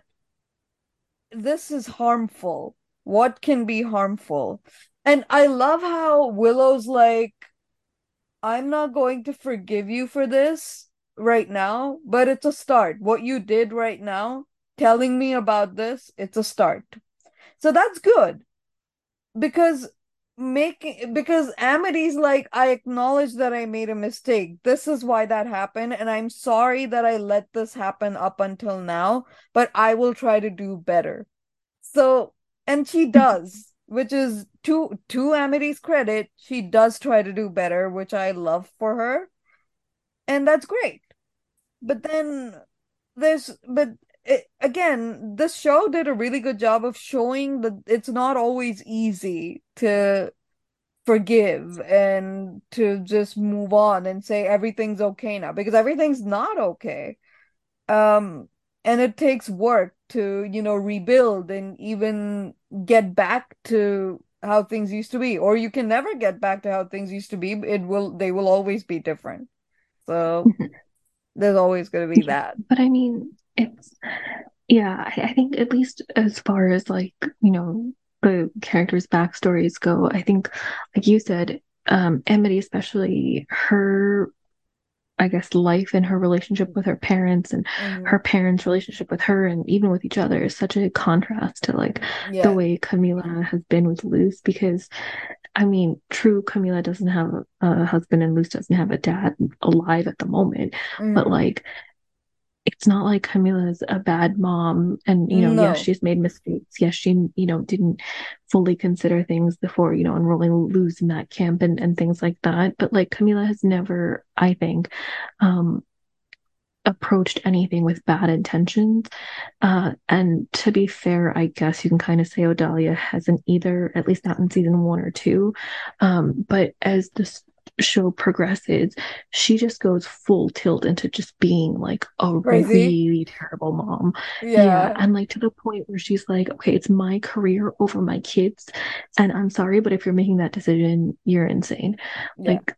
this is harmful. What can be harmful? And I love how Willow's like, I'm not going to forgive you for this right now, but it's a start. What you did right now, telling me about this, it's a start. So that's good because making because Amity's like, I acknowledge that I made a mistake. This is why that happened, and I'm sorry that I let this happen up until now, but I will try to do better. So, and she does, which is to to Amity's credit, she does try to do better, which I love for her, and that's great. But then there's but it, again, this show did a really good job of showing that it's not always easy to forgive and to just move on and say everything's okay now because everything's not okay. Um, and it takes work to, you know, rebuild and even get back to how things used to be. Or you can never get back to how things used to be. It will, they will always be different. So there's always going to be Yeah. that. But I mean, it's yeah, I, I think at least as far as like, you know, the characters' backstories go, I think, like you said, um, Amity, especially her, I guess, life and her relationship with her parents and hmm her parents' relationship with her and even with each other is such a contrast to like the Yeah. way Camila has been with Luz. Because I mean, true, Camila doesn't have a husband and Luz doesn't have a dad alive at the moment, but hmm like it's not like Camila's a bad mom. And, you know, yes, No. she's made mistakes. Yes, she, you know, didn't fully consider things before, you know, enrolling Luz in that camp and, and things like that. But like Camila has never, I think, um, approached anything with bad intentions. Uh, and to be fair, I guess you can kind of say Odalia hasn't either, at least not in season one or two. Um, but as this show progresses, she just goes full tilt into just being like a Crazy. really terrible mom. Yeah. Yeah. And like to the point where she's like, okay, it's my career over my kids. And I'm sorry, but if you're making that decision, you're insane. Yeah. Like,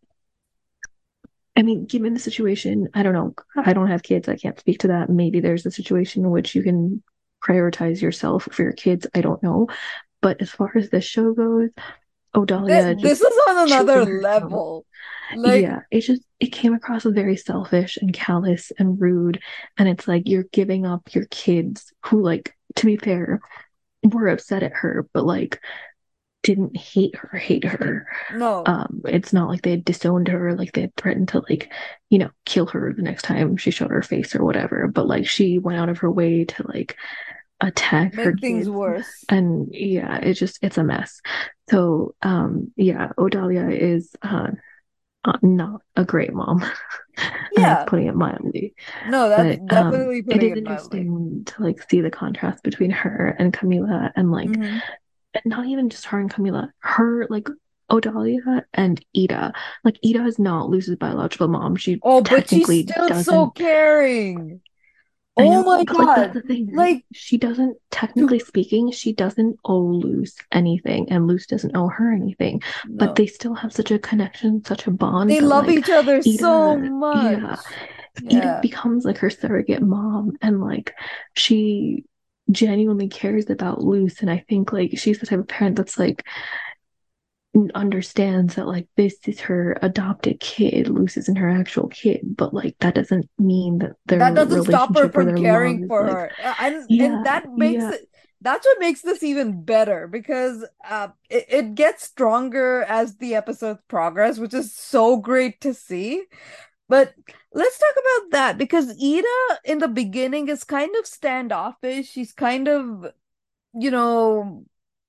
I mean, given the situation, I don't know. I don't have kids. I can't speak to that. Maybe there's a situation in which you can prioritize yourself for your kids. I don't know. But as far as this show goes, Th Odalia this just is on another choosing herself. level. Like, Yeah, it just it came across as very selfish and callous and rude. And it's like you're giving up your kids who, like, to be fair, were upset at her, but like didn't hate her, hate her. No. Um, it's not like they had disowned her, like they had threatened to like, you know, kill her the next time she showed her face or whatever. But like she went out of her way to like attack her Make things kids. worse. And yeah, it's just it's a mess. So um yeah, Odalia is uh uh, not a great mom. And that's Yeah. putting it mildly. No, that's But um definitely it putting is it mildly. interesting to like see the contrast between her and Camila and like Hmm. and not even just her and Camila, her like Odalia and Ida. Like Ida is not Luz's biological mom. She Oh, but she's technically still so doesn't. caring. I Oh know, my but like that's God. the thing, right? Like, She doesn't, to technically speaking, she doesn't owe Luz anything, and Luz doesn't owe her anything. But no. they still have such a connection, such a bond They that love like each other so Ida, much. yeah, Ida Yeah. becomes like her surrogate mom, and like she genuinely cares about Luz. And I think like she's the type of parent that's like understands that like this is her adopted kid, Luz isn't her actual kid, but like that doesn't mean that their That doesn't stop her relationship or from their love caring is for like, her. Uh, And and yeah, that makes yeah, it that's what makes this even better because uh it, it gets stronger as the episodes progress, which is so great to see. But let's talk about that because Ida in the beginning is kind of standoffish. She's kind of, you know,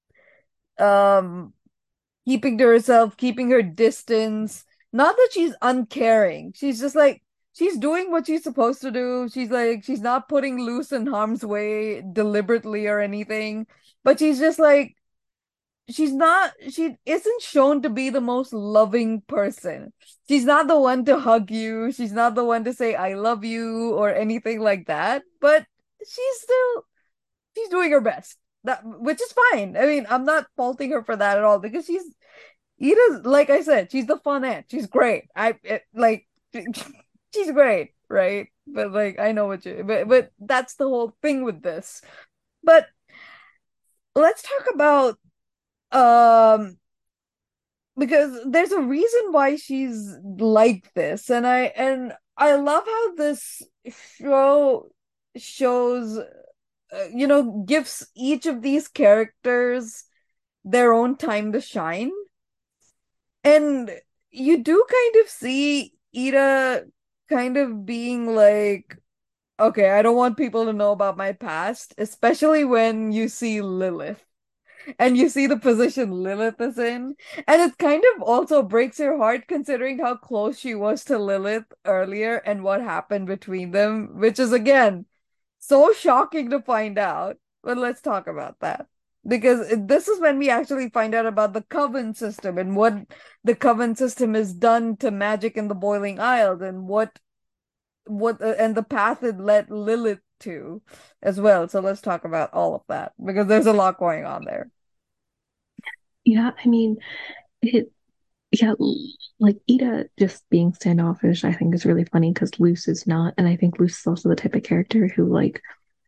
um keeping to herself, keeping her distance. Not that she's uncaring. She's just like she's doing what she's supposed to do. She's like she's not putting Luz in harm's way deliberately or anything. But she's just like she's not she isn't shown to be the most loving person. She's not the one to hug you. She's not the one to say I love you or anything like that. But she's still she's doing her best. That which is fine. I mean, I'm not faulting her for that at all because she's Ida's like I said, she's the fun aunt. She's great. I it, like she's great, right? But like I know what you but but that's the whole thing with this. But let's talk about um because there's a reason why she's like this and I and I love how this show shows uh, you know gives each of these characters their own time to shine. And you do kind of see Ida kind of being like, okay, I don't want people to know about my past, especially when you see Lilith and you see the position Lilith is in. And it kind of also breaks your heart considering how close she was to Lilith earlier and what happened between them, which is again so shocking to find out. But let's talk about that. Because this is when we actually find out about the Coven system and what the Coven system has done to magic in the Boiling Isles and what what uh, and the path it led Lilith to as well. So let's talk about all of that because there's a lot going on there. yeah. I mean, it, yeah, like Ida just being standoffish, I think is really funny because Luce is not. And I think Luce is also the type of character who, like,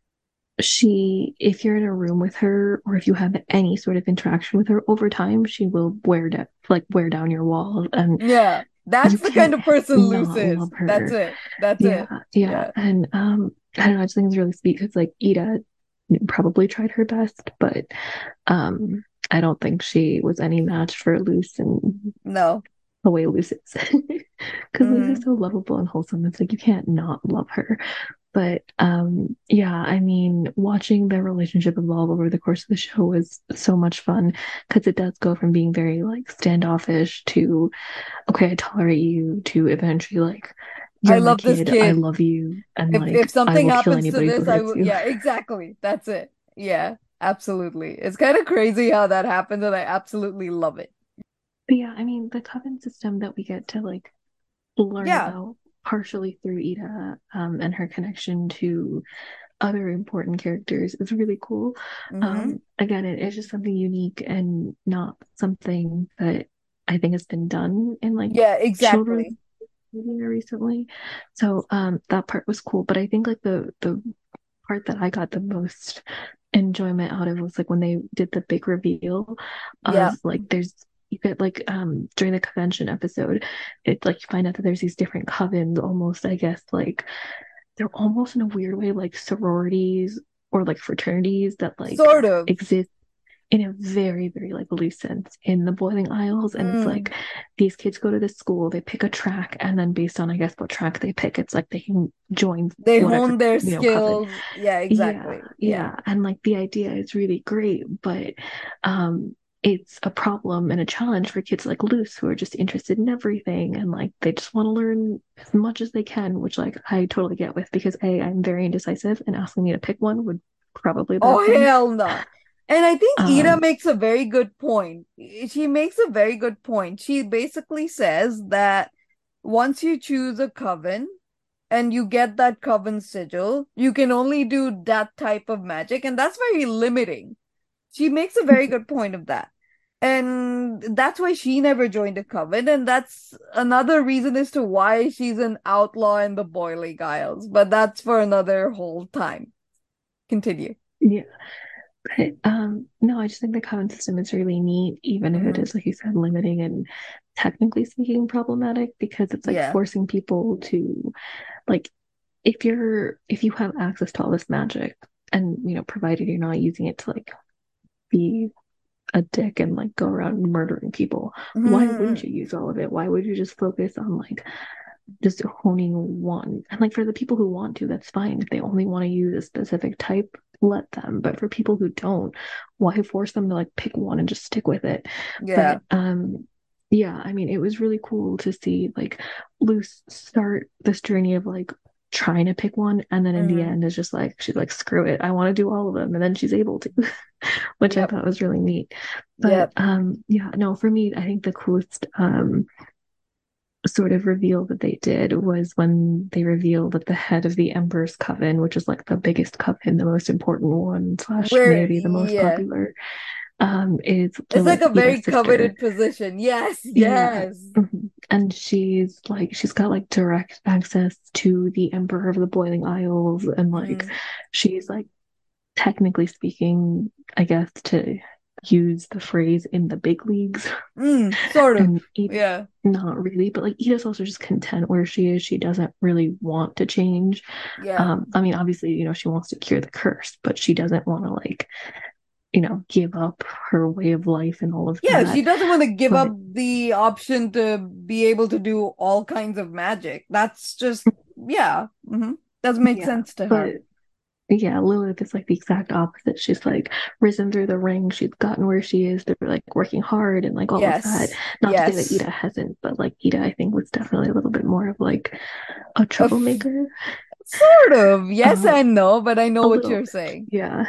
she, if you're in a room with her or if you have any sort of interaction with her over time, she will wear down, like, wear down your wall and Yeah, you that's the kind can't of person Luce not is. love That's her. it. That's Yeah, it. yeah. Yeah. And um, I don't know, I just think it's really sweet because like Ida probably tried her best, but um, I don't think she was any match for Luce and No. the way Luce is. Because Luce is Hmm. so lovable and wholesome. It's like you can't not love her. But um, yeah, I mean, watching their relationship evolve over the course of the show was so much fun because it does go from being very like standoffish to okay, I tolerate you to eventually like, I you're my love this kid, I kid. love you, and If if like I something will kill happens to anybody who this, I hurts will. you. Yeah, exactly. That's it. Yeah, absolutely. It's kind of crazy how that happens, and I absolutely love it. But yeah, I mean, the coven system that we get to like learn Yeah. about partially through Ida, um, and her connection to other important characters is really cool. Hmm. Um, again, it is just something unique and not something that I think has been done in like Yeah, exactly. children's media recently. So um that part was cool. But I think like the the part that I got the most enjoyment out of was like when they did the big reveal Yeah. of like there's you get like um during the convention episode, it's like you find out that there's these different covens almost, I guess, like they're almost in a weird way like sororities or like fraternities that like Sort of. exist in a very, very like loose sense in the Boiling Isles. And it's Mm. like these kids go to this school, they pick a track, and then based on I guess what track they pick, it's like they can join They whatever, hone their you know, coven. skills. Yeah, Yeah, exactly. Yeah. yeah. And like the idea is really great, but um it's a problem and a challenge for kids like Luce who are just interested in everything and like they just want to learn as much as they can, which like I totally get with because A, I'm very indecisive and asking me to pick one would probably Oh, backfire. hell no. And I think Ida Um, makes a very good point. She makes a very good point. She basically says that once you choose a coven and you get that coven sigil, you can only do that type of magic, and that's very limiting. She makes a very good point of that. And that's why she never joined a coven, and that's another reason as to why she's an outlaw in the Boiling Isles. But that's for another whole time. Continue. yeah. But um, no, I just think the common system is really neat, even if it Hmm. is, like you said, limiting and technically speaking problematic, because it's like Yeah. forcing people to like if you're if you have access to all this magic and you know, provided you're not using it to like be a dick and like go around murdering people, why wouldn't Hmm. you use all of it? Why would you just focus on like just honing one? And like for the people who want to, that's fine. If they only want to use a specific type, let them. But for people who don't, why force them to like pick one and just stick with it? Yeah. But um yeah, I mean, it was really cool to see like Luce start this journey of like trying to pick one, and then in the Hmm. end is just like she's like, screw it, I want to do all of them, and then she's able to, which I Yep. thought was really neat. But Yep. um yeah, no, for me, I think the coolest um sort of reveal that they did was when they revealed that the head of the Emperor's Coven, which is like the biggest coven, the most important one, slash Where, maybe the most yeah. popular, um, is It's like Lilith, a Ida's very sister. coveted position. Yes, Yeah. yes. Mhm. And she's like, she's got like direct access to the Emperor of the Boiling Isles. And like, Mm. she's like, technically speaking, I guess, to use the phrase in the big leagues. Mm, sort of. And Edith, Yeah. not really, but like Edith's also just content where she is. She doesn't really want to change. Yeah. Um, I mean, obviously, you know, she wants to cure the curse, but she doesn't want to like, you know, give up her way of life and all of Yeah, she that. doesn't want to give up But the option to be able to do all kinds of magic. That's just, yeah. Hmm. Doesn't make yeah, sense to her. but yeah, Lilith is like the exact opposite. She's like risen through the ranks. She's gotten where she is through like working hard and like all of that. Yes. Not to say that Yes. Ida hasn't, but like Ida, I think, was definitely a little bit more of like a A f- troublemaker. Sort of. Yes Uh, and no, but I know a what little you're bit. saying. Yeah.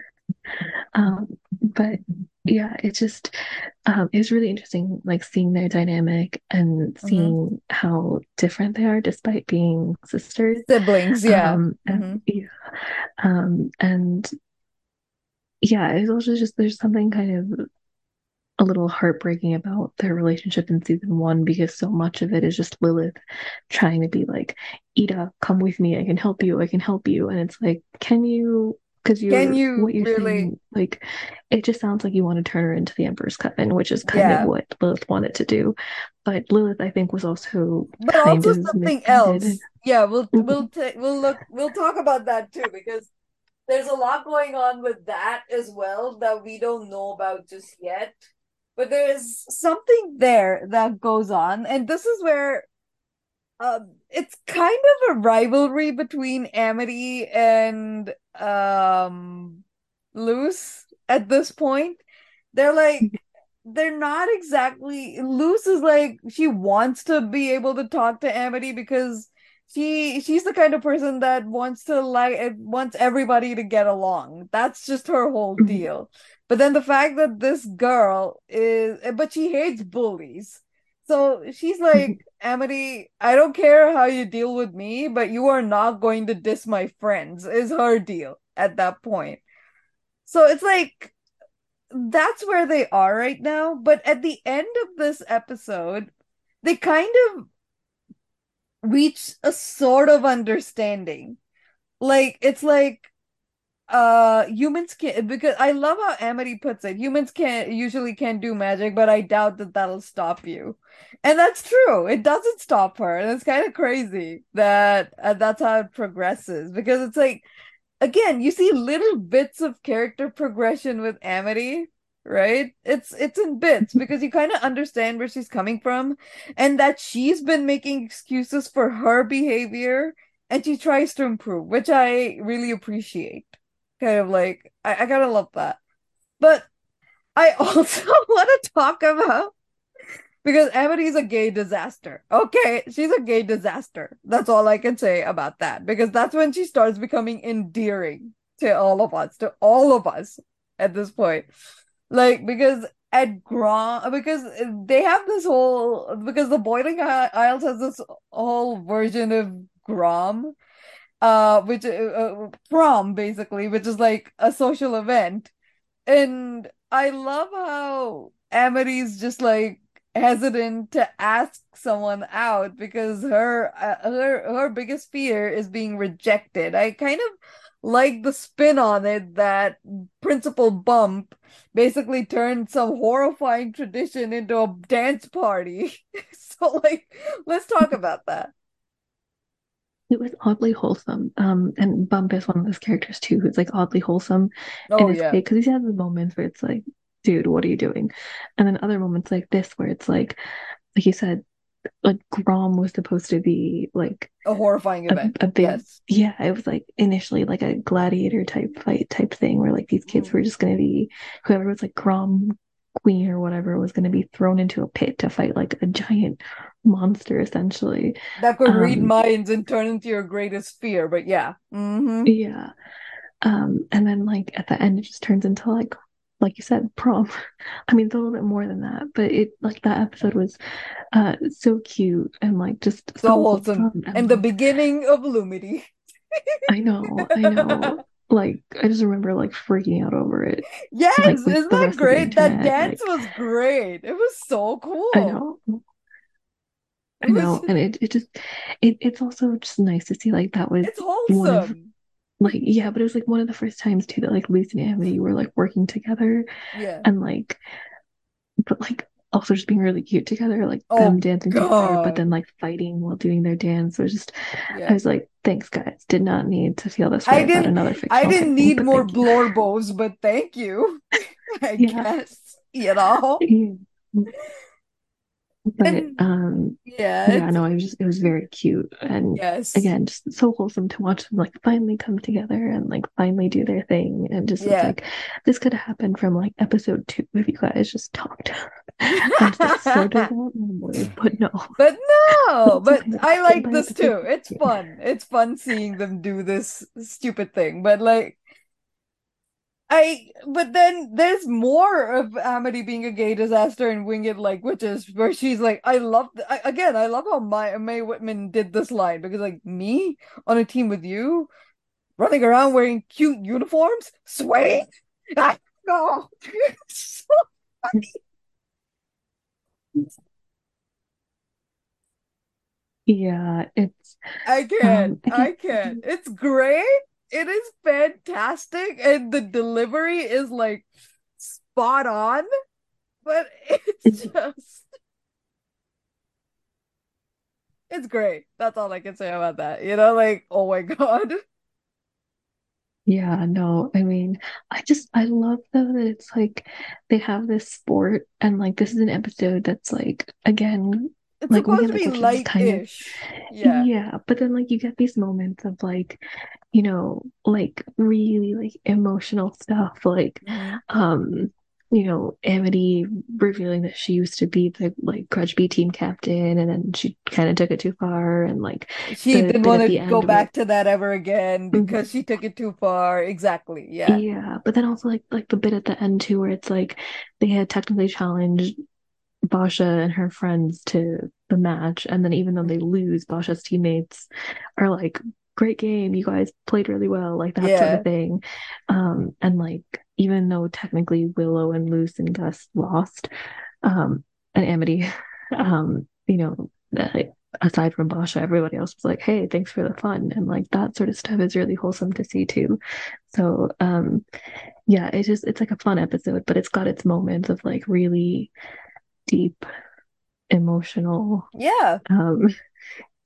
Um, but yeah, it just um it's really interesting like seeing their dynamic and Hmm. seeing how different they are despite being sisters. Siblings, yeah. Um and Hmm. yeah, um and yeah, it's also just there's something kind of a little heartbreaking about their relationship in season one because so much of it is just Lilith trying to be like, Ida, come with me. I can help you. I can help you. And it's like, can you? Because Can you're you what you're really? saying, like, it just sounds like you want to turn her into the Emperor's Coven, which is kind of Yeah. what Lilith wanted to do. But Lilith, I think, was also But kind also of something misguided. else. Yeah, we'll we'll Mhm. take we'll look we'll talk about that too because there's a lot going on with that as well that we don't know about just yet. But there's something there that goes on, and this is where um it's kind of a rivalry between Amity and um Luce at this point. They're like they're not exactly Luce is like she wants to be able to talk to Amity because she she's the kind of person that wants to like it wants everybody to get along. That's just her whole Mhm. deal. But then the fact that this girl is but she hates bullies. So she's Mhm. like, Amity, I don't care how you deal with me, but you are not going to diss my friends, is her deal at that point. So it's like that's where they are right now. But at the end of this episode, they kind of reach a sort of understanding. Like, it's like, uh, humans can't, because I love how Amity puts it. Humans can't usually can't do magic, but I doubt that that'll stop you. And that's true. It doesn't stop her. And it's kind of crazy that uh, that's how it progresses because it's like, again, you see little bits of character progression with Amity, right? It's it's in bits because you kind of understand where she's coming from and that she's been making excuses for her behavior and she tries to improve, which I really appreciate. Kind of like I, I gotta love that. But I also want to talk about because Amity's a gay disaster. Okay, she's a gay disaster. That's all I can say about that. Because that's when she starts becoming endearing to all of us, to all of us at this point. Like, because at Grom, because they have this whole, because the Boiling Isles has this whole version of Grom, uh, which, uh, uh, prom, basically, which is like a social event. And I love how Amity's just like hesitant to ask someone out because her uh, her her biggest fear is being rejected. I kind of like the spin on it that Principal Bump basically turned some horrifying tradition into a dance party. So like let's talk about that. It was oddly wholesome. Um, and Bump is one of those characters too who's like oddly wholesome in Oh his yeah. way because he has the moments where it's like, dude, what are you doing? And then other moments like this where it's like, like you said, like Grom was supposed to be like A horrifying a, event. a big, Yes. yeah, it was like initially like a gladiator type fight type thing where like these kids were Mm. just gonna be whoever was like Grom Queen or whatever was gonna be thrown into a pit to fight like a giant monster essentially. That could read Um, minds and turn into your greatest fear, but yeah. Mm-hmm. yeah. Um, and then like at the end it just turns into like like you said, prom. I mean, it's a little bit more than that, but it like that episode was uh so cute and like just So so wholesome. wholesome and And the like beginning of Lumity. I know, I know. Like I just remember like freaking out over it, Yes, like with isn't the that rest of the great? That internet. dance Like was great. It was so I cool. know, It I was know, just, and it it just it it's also just nice to see like that was it's one of wholesome. like yeah, but it was like one of the first times too that like Lucy and Amity were like working together Yeah. and like but like also just being really cute together, like them Oh dancing together, but then God. like fighting while doing their dance. So it was just I Yeah. was like, thanks guys. Did not need to feel this I way about didn't another I fictional didn't thing, need but more thank you. Blorbos, but thank you. I Yeah. guess, you know. Yeah. But And um yeah, yeah, it's no, it was just it was very cute and yes. again just so wholesome to watch them like finally come together and like finally do their thing and just it's Yeah. like this could have happened from like episode two if you guys just talked. And it's like so developmental, but no. But But no, it's but okay. I But like by this episode too. It's two, fun. It's fun seeing them do this stupid thing. But like I but then there's more of Amity being a gay disaster in Winged Like Witches where she's like, I love th- I, again, I love how my Mae Whitman did this line because like me on a team with you, running around wearing cute uniforms, swaying. I know. So yeah, it's I can't. um again, I can't. It's great. It is fantastic. And the delivery is like spot on, but it's it's just, it's great. That's all I can say about that. You know, like, oh my God. yeah, no, I mean, I just I love though that it's like they have this sport and like this is an episode that's like again It's like supposed Winged to Like be Witches is kind of light-ish. Yeah. yeah, but then like you get these moments of like, you know, like really like emotional stuff, like Hmm. um, you know, Amity revealing that she used to be the like Grudge B team captain and then she kind of took it too far and like She the didn't bit want at to the go end where back to that ever again because Mhm. she took it too far. Exactly. Yeah. Yeah, but then also like like the bit at the end too where it's like they had technically challenged Basha and her friends to the match, and then even though they lose, Basha's teammates are like, "Great game, you guys played really well," like that sort of Yeah. thing. Um, and like even though technically Willow and Luce and Gus lost, um, and Amity, um, you know, uh, aside from Basha, everybody else was like, "Hey, thanks for the fun," and like that sort of stuff is really wholesome to see too. So, um, yeah, it's just it's like a fun episode, but it's got its moments of like really deep emotional Yeah. um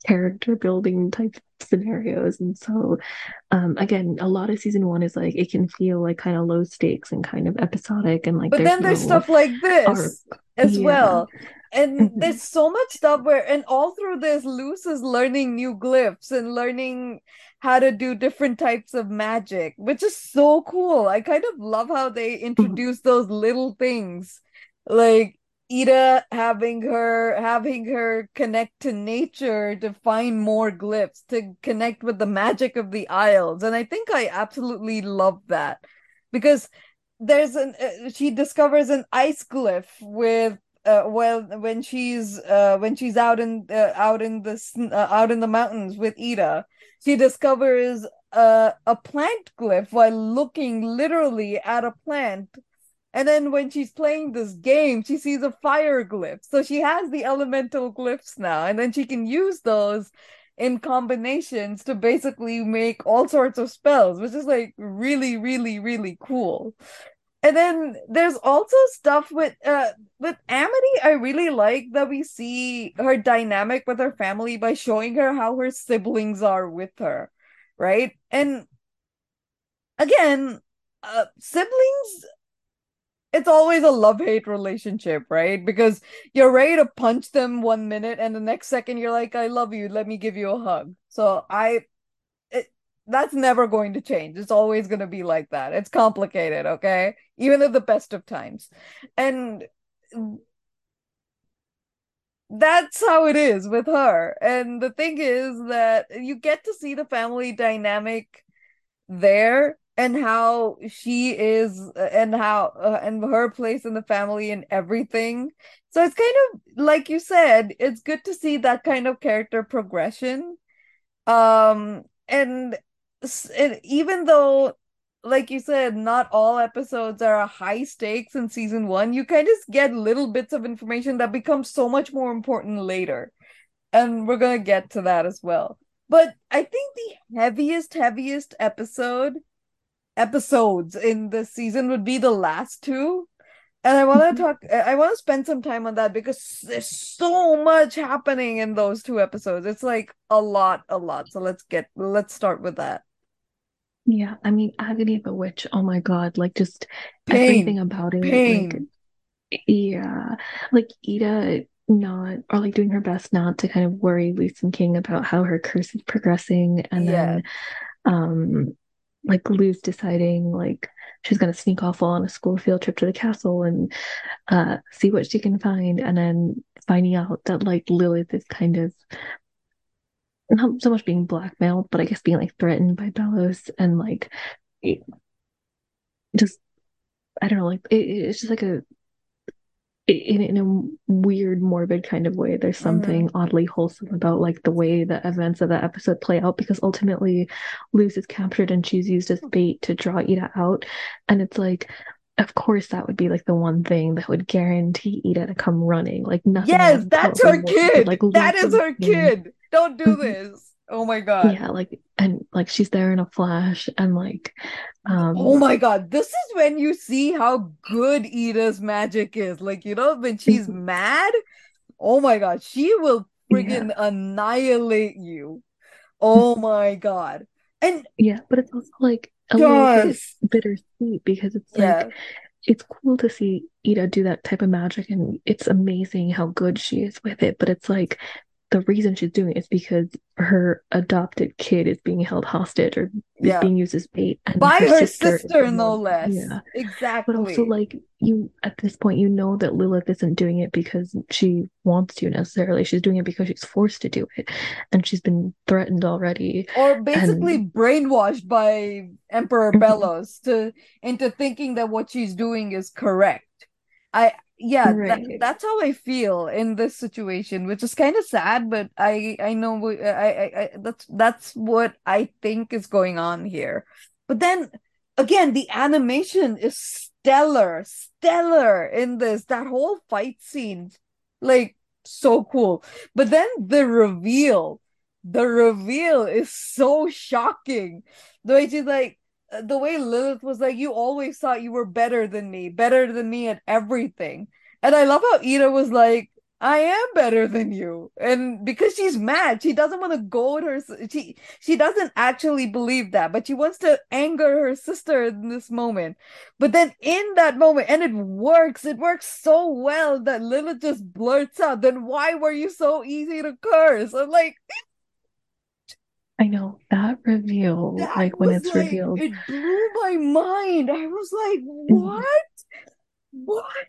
character building type scenarios. And so um again, a lot of season one is like it can feel like kind of low stakes and kind of episodic and like But there's then there's no stuff like arc. this as Yeah. well. And Mhm. there's so much stuff where, and all through this, Luz is learning new glyphs and learning how to do different types of magic, which is so cool. I kind of love how they Mhm. introduce those little things, like Ida having her having her connect to nature to find more glyphs, to connect with the magic of the Isles. And I think I absolutely love that because there's an uh, she discovers an ice glyph with uh, well when she's uh when she's out in uh, out in the uh, out in the mountains with Ida. She discovers uh, a plant glyph while looking literally at a plant. And then when she's playing this game, she sees a fire glyph. So she has the elemental glyphs now, and then she can use those in combinations to basically make all sorts of spells, which is like really, really, really cool. And then there's also stuff with uh with Amity. I really like that we see her dynamic with her family by showing her how her siblings are with her, right? And again, uh, siblings, it's always a love-hate relationship, right? Because you're ready to punch them one minute and the next second you're like, I love you, let me give you a hug. So I it, that's never going to change. It's always going to be like that. It's complicated, okay? Even at the best of times. And that's how it is with her. And the thing is that you get to see the family dynamic there and how she is and how uh, and her place in the family and everything. So it's kind of like you said, it's good to see that kind of character progression. Um, and, and even though, like you said, not all episodes are high stakes in season one, you kind of get little bits of information that become so much more important later. And we're gonna get to that as well. But I think the heaviest, heaviest episode episodes in this season would be the last two. And I want to talk, I want to spend some time on that because there's so much happening in those two episodes. It's like a lot, a lot. So let's get, let's start with that. Yeah, I mean, Agony of the Witch, oh my God, like just Pain, everything about it, like pain. yeah, like Ida not or like doing her best not to kind of worry Luthen King about how her curse is progressing, and Yeah, then um like Luz deciding like she's gonna sneak off on a school field trip to the castle and uh see what she can find, and then finding out that like Lilith is kind of not so much being blackmailed, but I guess being like threatened by Bellows and like it just I don't know, like it, it's just like a in, in a weird, morbid kind of way. There's mm-hmm. something oddly wholesome about like the way the events of that episode play out because ultimately Luz is captured and she's used as bait to draw Ida out. And it's like, of course, that would be like the one thing that would guarantee Ida to come running. Like nothing Yes, else that's probably her would. But kid. like That Luz is is her there. kid. Don't do Mhm. this. Oh my God. Yeah, like and like she's there in a flash and like Oh um my God, this is when you see how good Ida's magic is. Like, you know, when she's mad, oh my God, she will yeah. friggin' annihilate you. Oh my God. And Yeah, but it's also like a little bit yes, bittersweet because it's like yeah, it's cool to see Ida do that type of magic and it's amazing how good she is with it, but it's like the reason she's doing it is because her adopted kid is being held hostage or is yeah. being used as bait and By her her sister is the sister, no one. less. Yeah. But also, Exactly. like, you at this point, you know that Lilith isn't doing it because she wants to necessarily. She's doing it because she's forced to do it. And she's been threatened already. Or basically And brainwashed by Emperor mhm, Bellos to into thinking that what she's doing is correct. I yeah, that right. that's how I feel in this situation, which is kind of sad, but I I know I, I I that's that's what I think is going on here. But then again, the animation is stellar, stellar in this. That whole fight scene, like so cool. But then the reveal the reveal is so shocking. The way she's like, uh, the way Lilith was like, you always thought you were better than me, better than me at everything. And I love how Ida was like, I am better than you. And because she's mad, she doesn't want to go at her. She she doesn't actually believe that, but she wants to anger her sister in this moment. But then in that moment, and it works, it works so well that Lilith just blurts out, "Then why were you so easy to curse?" I'm like, I know that reveal, that like when was it's like, revealed. it blew my mind. I was like, Mhm. what? What?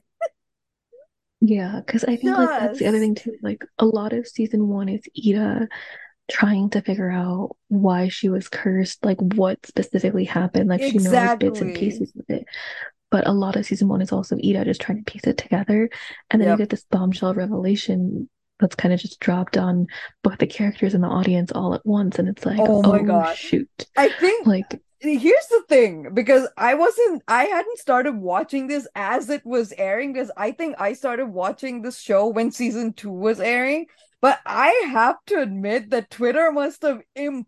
Yeah, because I think like that's the other thing Just too. Like a lot of season one is Ida trying to figure out why she was cursed, like what specifically happened. Like she knows bits and exactly. pieces of it. But a lot of season one is also Ida just trying to piece it together. And then you Yep. get this bombshell revelation that's kind of just dropped on both the characters and the audience all at once. And it's like, Oh my oh God. shoot. I think Like, here's the thing, because I wasn't I hadn't started watching this as it was airing, because I think I started watching this show when season two was airing. But I have to admit that Twitter must have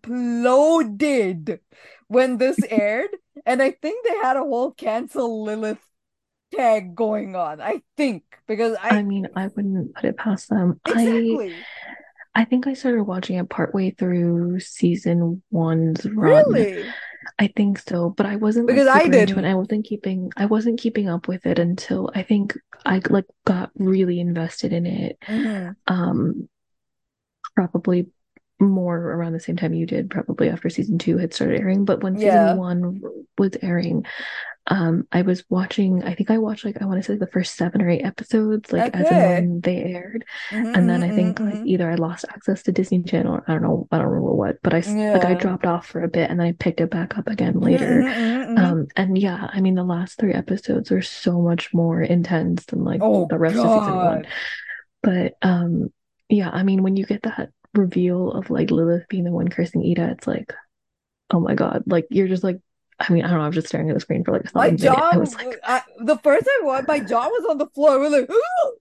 imploded when this aired. And I think they had a whole cancel Lilith tag going on. I think because I I mean, I wouldn't put it past them. I exactly. I think I started watching it partway through season one's run. Really? I think so, but I wasn't like Because I super into it. didn't. I wasn't keeping I wasn't keeping up with it until I think I like got really invested in it. Hmm. Um, probably more around the same time you did, probably after season two had started airing. But when season Yeah. one was airing, um, I was watching, I think I watched like I want to say the first seven or eight episodes, like as and Okay. when they aired. And then I think like Mm-hmm, either I lost access to Disney Channel or I don't know, I don't remember what, but I like I yeah. dropped off for a bit and then I picked it back up again Hmm, later. hmm, hmm. Um, and yeah, I mean the last three episodes are so much more intense than like Oh the rest of season one. God. But um, yeah, I mean when you get that reveal of like Lilith being the one cursing Ida, it's like, oh my God, like you're just like, I mean, I don't know, I was just staring at the screen for like a My solid minute. jaw, I was like, I, the first I watched, my jaw was on the floor. I was like,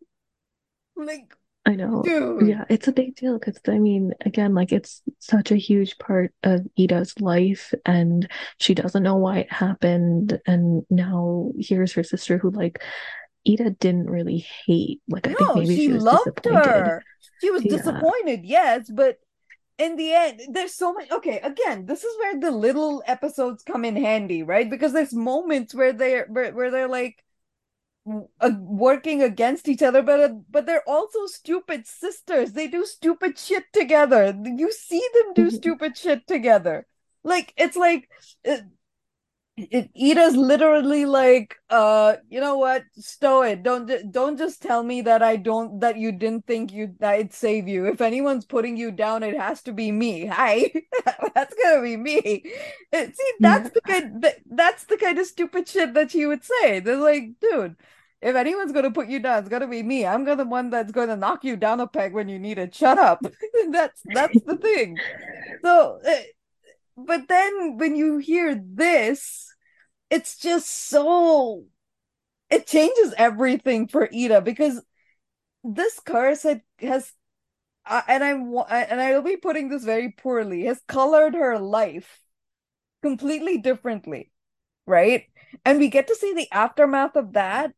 like, I know. dude. Yeah, it's a big deal because I mean, again, like it's such a huge part of Ida's life, and she doesn't know why it happened. And now here's her sister who, like, Ida didn't really hate. Like, I think No, maybe she she was loved disappointed. her. She was Yeah. disappointed, yes, but in the end, there's so much. Okay, again, this is where the little episodes come in handy, right? Because there's moments where they're where, where they're like uh, working against each other, but uh, but they're also stupid sisters. They do stupid shit together. You see them do Mhm. stupid shit together. Like it's like uh, it, Ida's literally like, uh, you know what? Stow it. Don't don't just tell me that I don't that you didn't think you I'd save you. If anyone's putting you down, it has to be me. Hi, that's gonna be me. Uh, See, that's Yeah. the kind that, that's the kind of stupid shit that she would say. They're like, dude, if anyone's gonna put you down, it's gonna be me. I'm gonna one that's gonna knock you down a peg when you need it. Shut up. that's that's the thing. So, uh, but then when you hear this it's just so it changes everything for Ida because this curse had, has uh, and I'm and I'll be putting this very poorly has colored her life completely differently, right? And we get to see the aftermath of that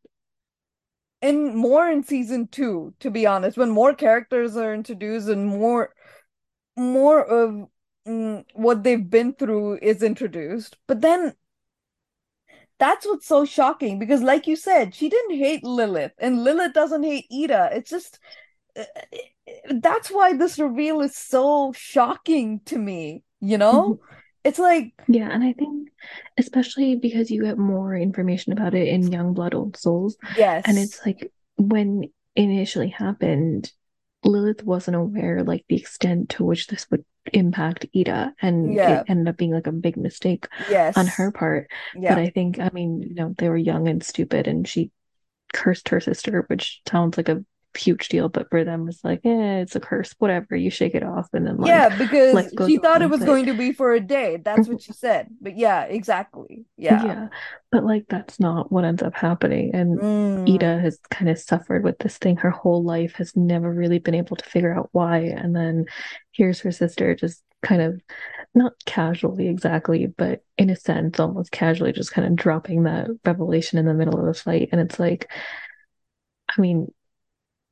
in more in season two, to be honest, when more characters are introduced and more more of mm, what they've been through is introduced. But then that's what's so shocking because, like you said, she didn't hate Lilith, and Lilith doesn't hate Ida. It's just uh, that's why this reveal is so shocking to me, you know? Mhm. It's like, Yeah, and I think especially because you get more information about it in Young Blood Old Souls, and yes, it's like when it initially happened, Lilith wasn't aware like the extent to which this would impact Ida, and it yeah, ended up being like a big mistake on her yes, part. But yeah. I think, I mean, you know, they were young and stupid, and she cursed her sister, which sounds like a huge deal, but for them it's like, eh, it's a curse, whatever, you shake it off, and then Yeah, like because life goes she thought it on. was But going to be for a day. That's what she said. But yeah, exactly. Yeah. yeah, but like that's not what ends up happening. And Ida Mm. has kind of suffered with this thing her whole life, has never really been able to figure out why. And then here's her sister just kind of not casually exactly, but in a sense, almost casually just kind of dropping that revelation in the middle of the fight. And it's like, I mean,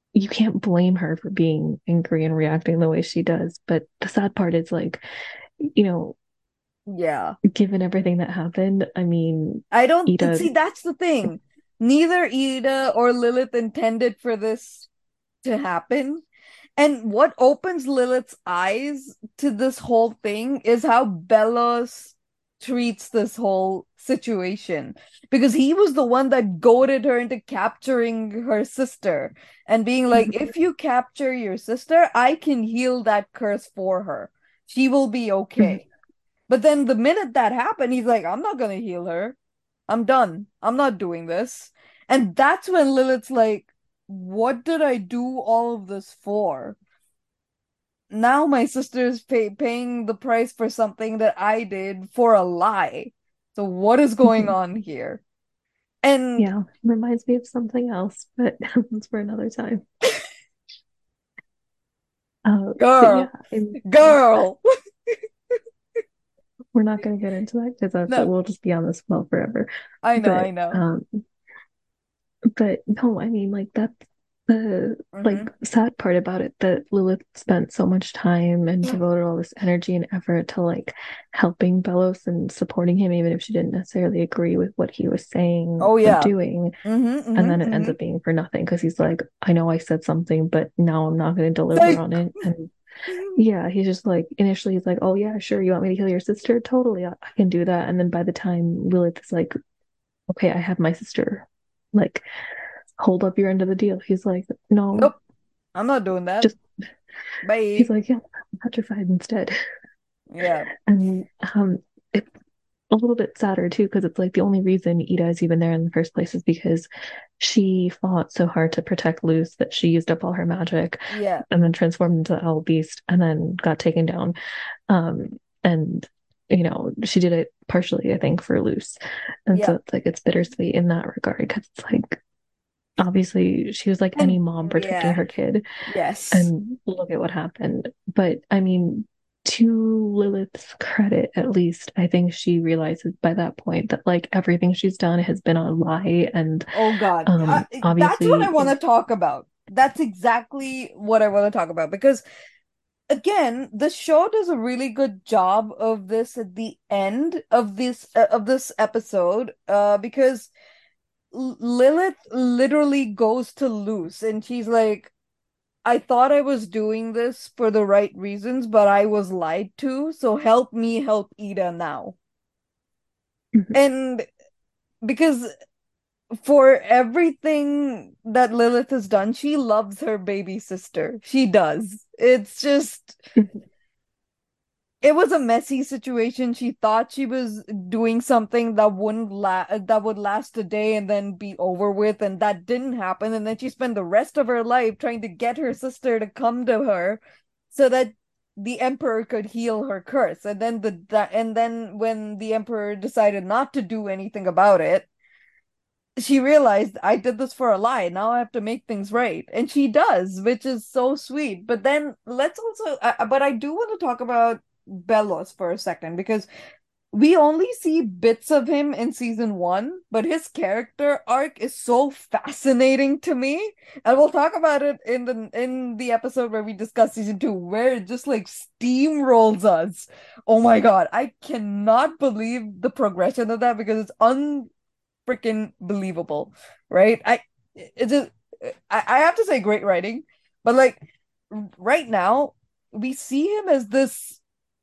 you can't blame her for being angry and reacting the way she does. But the sad part is like, you know, Yeah. given everything that happened, I mean, I don't Ida, see, that's the thing. Neither Ida or Lilith intended for this to happen. And what opens Lilith's eyes to this whole thing is how Bellos treats this whole situation. Because he was the one that goaded her into capturing her sister and being like, if you capture your sister, I can heal that curse for her. She will be okay. But then the minute that happened, he's like, I'm not gonna heal her. I'm done. I'm not doing this. And that's when Lilith's like, what did I do all of this for? Now my sister's pay- paying the price for something that I did for a lie. So what is going on here? And yeah, reminds me of something else, but that's for another time. Uh, but yeah, girl, I girl. we're not going to get into that because that's No, we'll just be on this well forever. I know, I But know. um, but no, I mean like that's the like Mm-hmm. sad part about it that Lilith spent so much time and devoted all this energy and effort to like helping Belos and supporting him, even if she didn't necessarily agree with what he was saying Oh or yeah. doing. Mm-hmm, And mm-hmm, then it ends mm-hmm. up being for nothing because he's like, I know I said something, but now I'm not going to deliver Like, on it. And yeah, he's just like, initially, he's like, oh, yeah, sure. You want me to heal your sister? Totally. I, I can do that. And then by the time Lilith is like, okay, I have my sister, like, hold up your end of the deal. He's like, no, nope, I'm not doing that. just, he's Bye. like, yeah, I'm petrified instead. Yeah. And um, it's a little bit sadder too, because it's like the only reason Ida is even there in the first place is because she fought so hard to protect Luce that she used up all her magic Yeah. and then transformed into the Owl Beast and then got taken down. Um, and you know, she did it partially, I think, for Luce. And so Yeah. it's like it's bittersweet in that regard because it's like obviously she was like any And mom protecting yeah. her kid. Yes. And look at what happened. But I mean, to Lilith's credit, at least, I think she realizes by that point that like everything she's done has been a lie. And Oh God. I, um, that's what I obviously, want to talk about. That's exactly what I want to talk about because again, the show does a really good job of this at the end of this uh, of this episode uh because L- Lilith literally goes to Luce and she's like, I thought I was doing this for the right reasons, but I was lied to, so help me help Ida now. And because for everything that Lilith has done, she loves her baby sister. She does. It's just it was a messy situation. She thought she was doing something that wouldn't la- that would last a day and then be over with, and that didn't happen. And then she spent the rest of her life trying to get her sister to come to her so that the emperor could heal her curse. And then the that, and then when the emperor decided not to do anything about it, she realized I did this for a lie. Now I have to make things right. And she does, which is so sweet. But then let's also, uh, but I do want to talk about Bellos for a second because we only see bits of him in season one, but his character arc is so fascinating to me. And we'll talk about it in the in the episode where we discuss season two, where it just like steamrolls us. Oh my god, I cannot believe the progression of that because it's un freaking believable, right? I it's just I, I have to say great writing, but like right now we see him as this.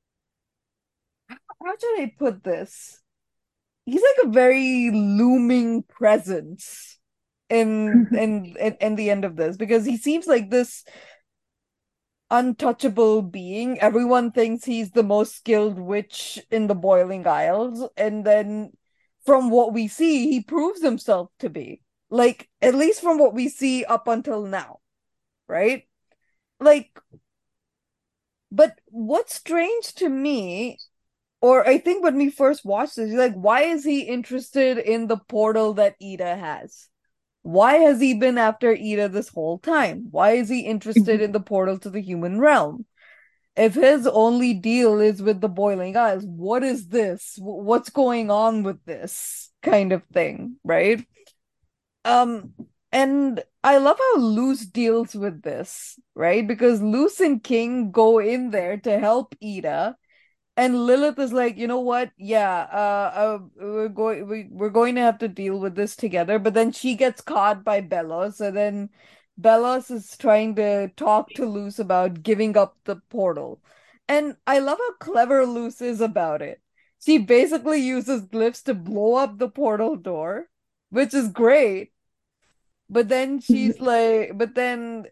How should I put this? He's like a very looming presence in in in, in the end of this because he seems like this untouchable being. Everyone thinks he's the most skilled witch in the Boiling Isles, and then from what we see, he proves himself to be. Like, at least from what we see up until now, right? Like, but what's strange to me, or I think when we first watched this, like, why is he interested in the portal that Ida has? Why has he been after Ida this whole time? Why is he interested in the portal to the human realm? If his only deal is with the Boiling Isles, what is this? What's going on with this kind of thing, right? Um, And I love how Luce deals with this, right? Because Luce and King go in there to help Ida, and Lilith is like, you know what? Yeah, uh, uh we're going we, we're going to have to deal with this together. But then she gets caught by Belos, so then Belos is trying to talk to Luce about giving up the portal. And I love how clever Luce is about it. She basically uses glyphs to blow up the portal door, which is great. But then she's like, but then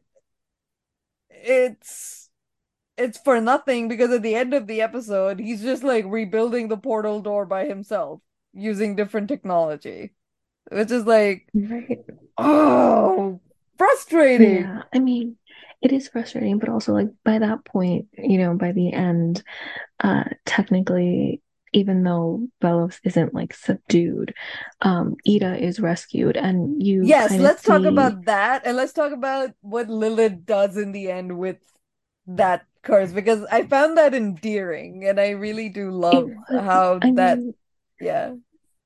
it's it's for nothing because at the end of the episode, he's just like rebuilding the portal door by himself using different technology, which is like, Right. oh, frustrating. Yeah, I mean, it is frustrating, but also like by that point, you know, by the end, uh, technically, even though Belos isn't like subdued, um, Ida is rescued, and you Yes, kind of let's talk see, about that and let's talk about what Lilith does in the end with that curse because I found that endearing and I really do it love was, how I that, mean, yeah.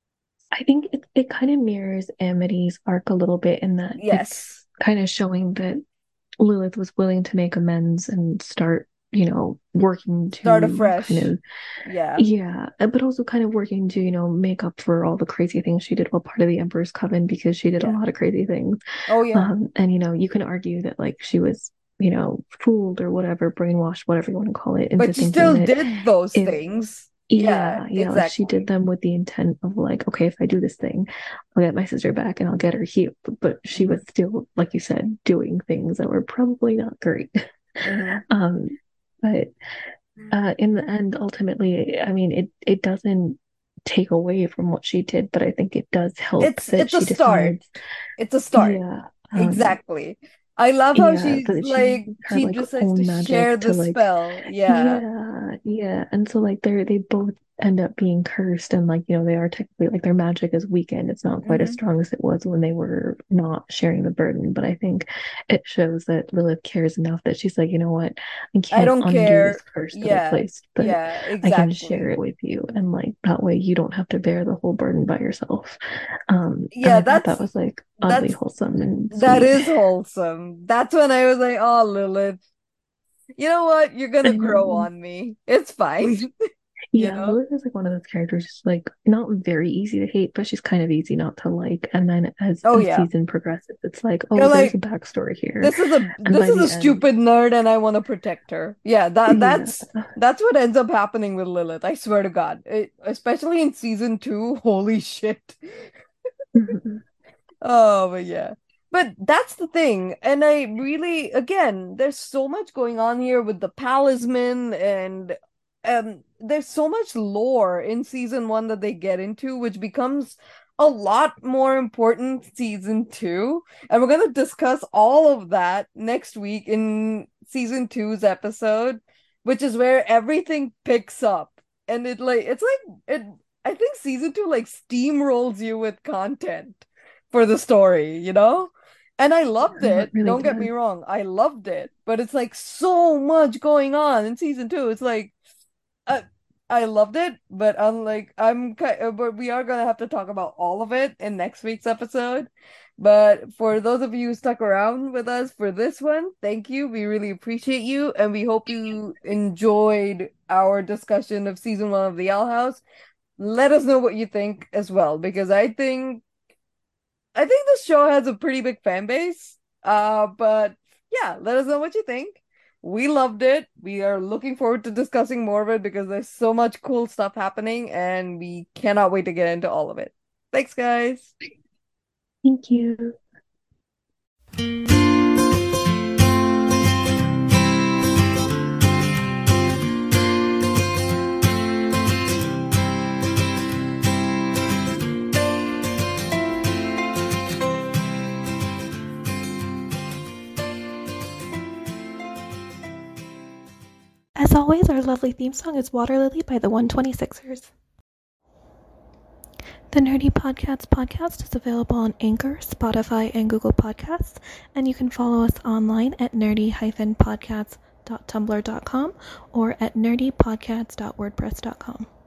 I think it, it kind of mirrors Amity's arc a little bit in that it's Yes. kind of showing that Lilith was willing to make amends and start, you know, working Start to kind afresh. of, Yeah. yeah, uh, but also kind of working to, you know, make up for all the crazy things she did while part of the Emperor's Coven because she did a Yeah. lot of crazy things. Oh yeah. Um, and, you know, you can argue that like she was, you know, fooled or whatever, brainwashed, whatever you want to call it, into But she thinking still that did those if things. Yeah, yeah, yeah, like she did exactly. them with the intent of like, okay, if I do this thing, I'll get my sister back and I'll get her healed. But she Hmm. was still, like you said, doing things that were probably not great. Hmm. Um, but uh, in the end, ultimately, I mean, it it doesn't take away from what she did, but I think it does help It's that it's a she start. decides, It's a start. yeah, um, Exactly. I love how yeah, she's that she like uses her she like decides to own share magic the to like spell. Yeah. yeah, yeah. And so like they're they both end up being cursed and like, you know, they are technically like their magic is weakened. It's not quite as Hmm. strong as it was when they were not sharing the burden. But I think it shows that Lilith cares enough that she's like, you know what, I I can't don't undo this care. curse that I Yeah. placed, but Yeah, I can share it exactly. with you. And like that way you don't have to bear the whole burden by yourself. Um, and Yeah, I thought that's that was like oddly that's wholesome and that sweet. is wholesome. That's when I was like, oh, Lilith, you know what? You're I gonna grow know. on me. It's fine. You Yeah, know? Lilith is like one of those characters, just like not very easy to hate, but she's kind of easy not to like. And then as Oh the yeah. season progresses, it's like, You're oh, there's a like, backstory here. this is a And this by is a the end, stupid nerd and I want to protect her. Yeah, that yeah. that's that's what ends up happening with Lilith. I swear to God. It, especially in season two. Holy shit. Mhm. Oh, but yeah. But that's the thing. And I really, again, there's so much going on here with the Palisman and um there's so much lore in season one that they get into, which becomes a lot more important season two. And we're gonna discuss all of that next week in season two's episode, which is where everything picks up. And it like it's like it I think season two like steamrolls you with content for the story, you know? And I loved No, it it. really Don't get does. me wrong. I loved it. But it's like so much going on in season two. It's like I, I loved it, but I'm like I'm ki- but we are gonna have to talk about all of it in next week's episode. But for those of you who stuck around with us for this one, thank you. We really appreciate you, and we hope you enjoyed our discussion of season one of The Owl House. Let us know what you think as well, because I think I think this show has a pretty big fan base. Uh, but yeah, let us know what you think. We loved it. We are looking forward to discussing more of it because there's so much cool stuff happening and we cannot wait to get into all of it. Thanks, guys. Thank you. As always, our lovely theme song is Water Lily by the one twenty-sixers. The Nerdy Podcasts podcast is available on Anchor, Spotify, and Google Podcasts, and you can follow us online at nerdy dash podcasts dot tumblr dot com or at nerdypodcasts dot wordpress dot com.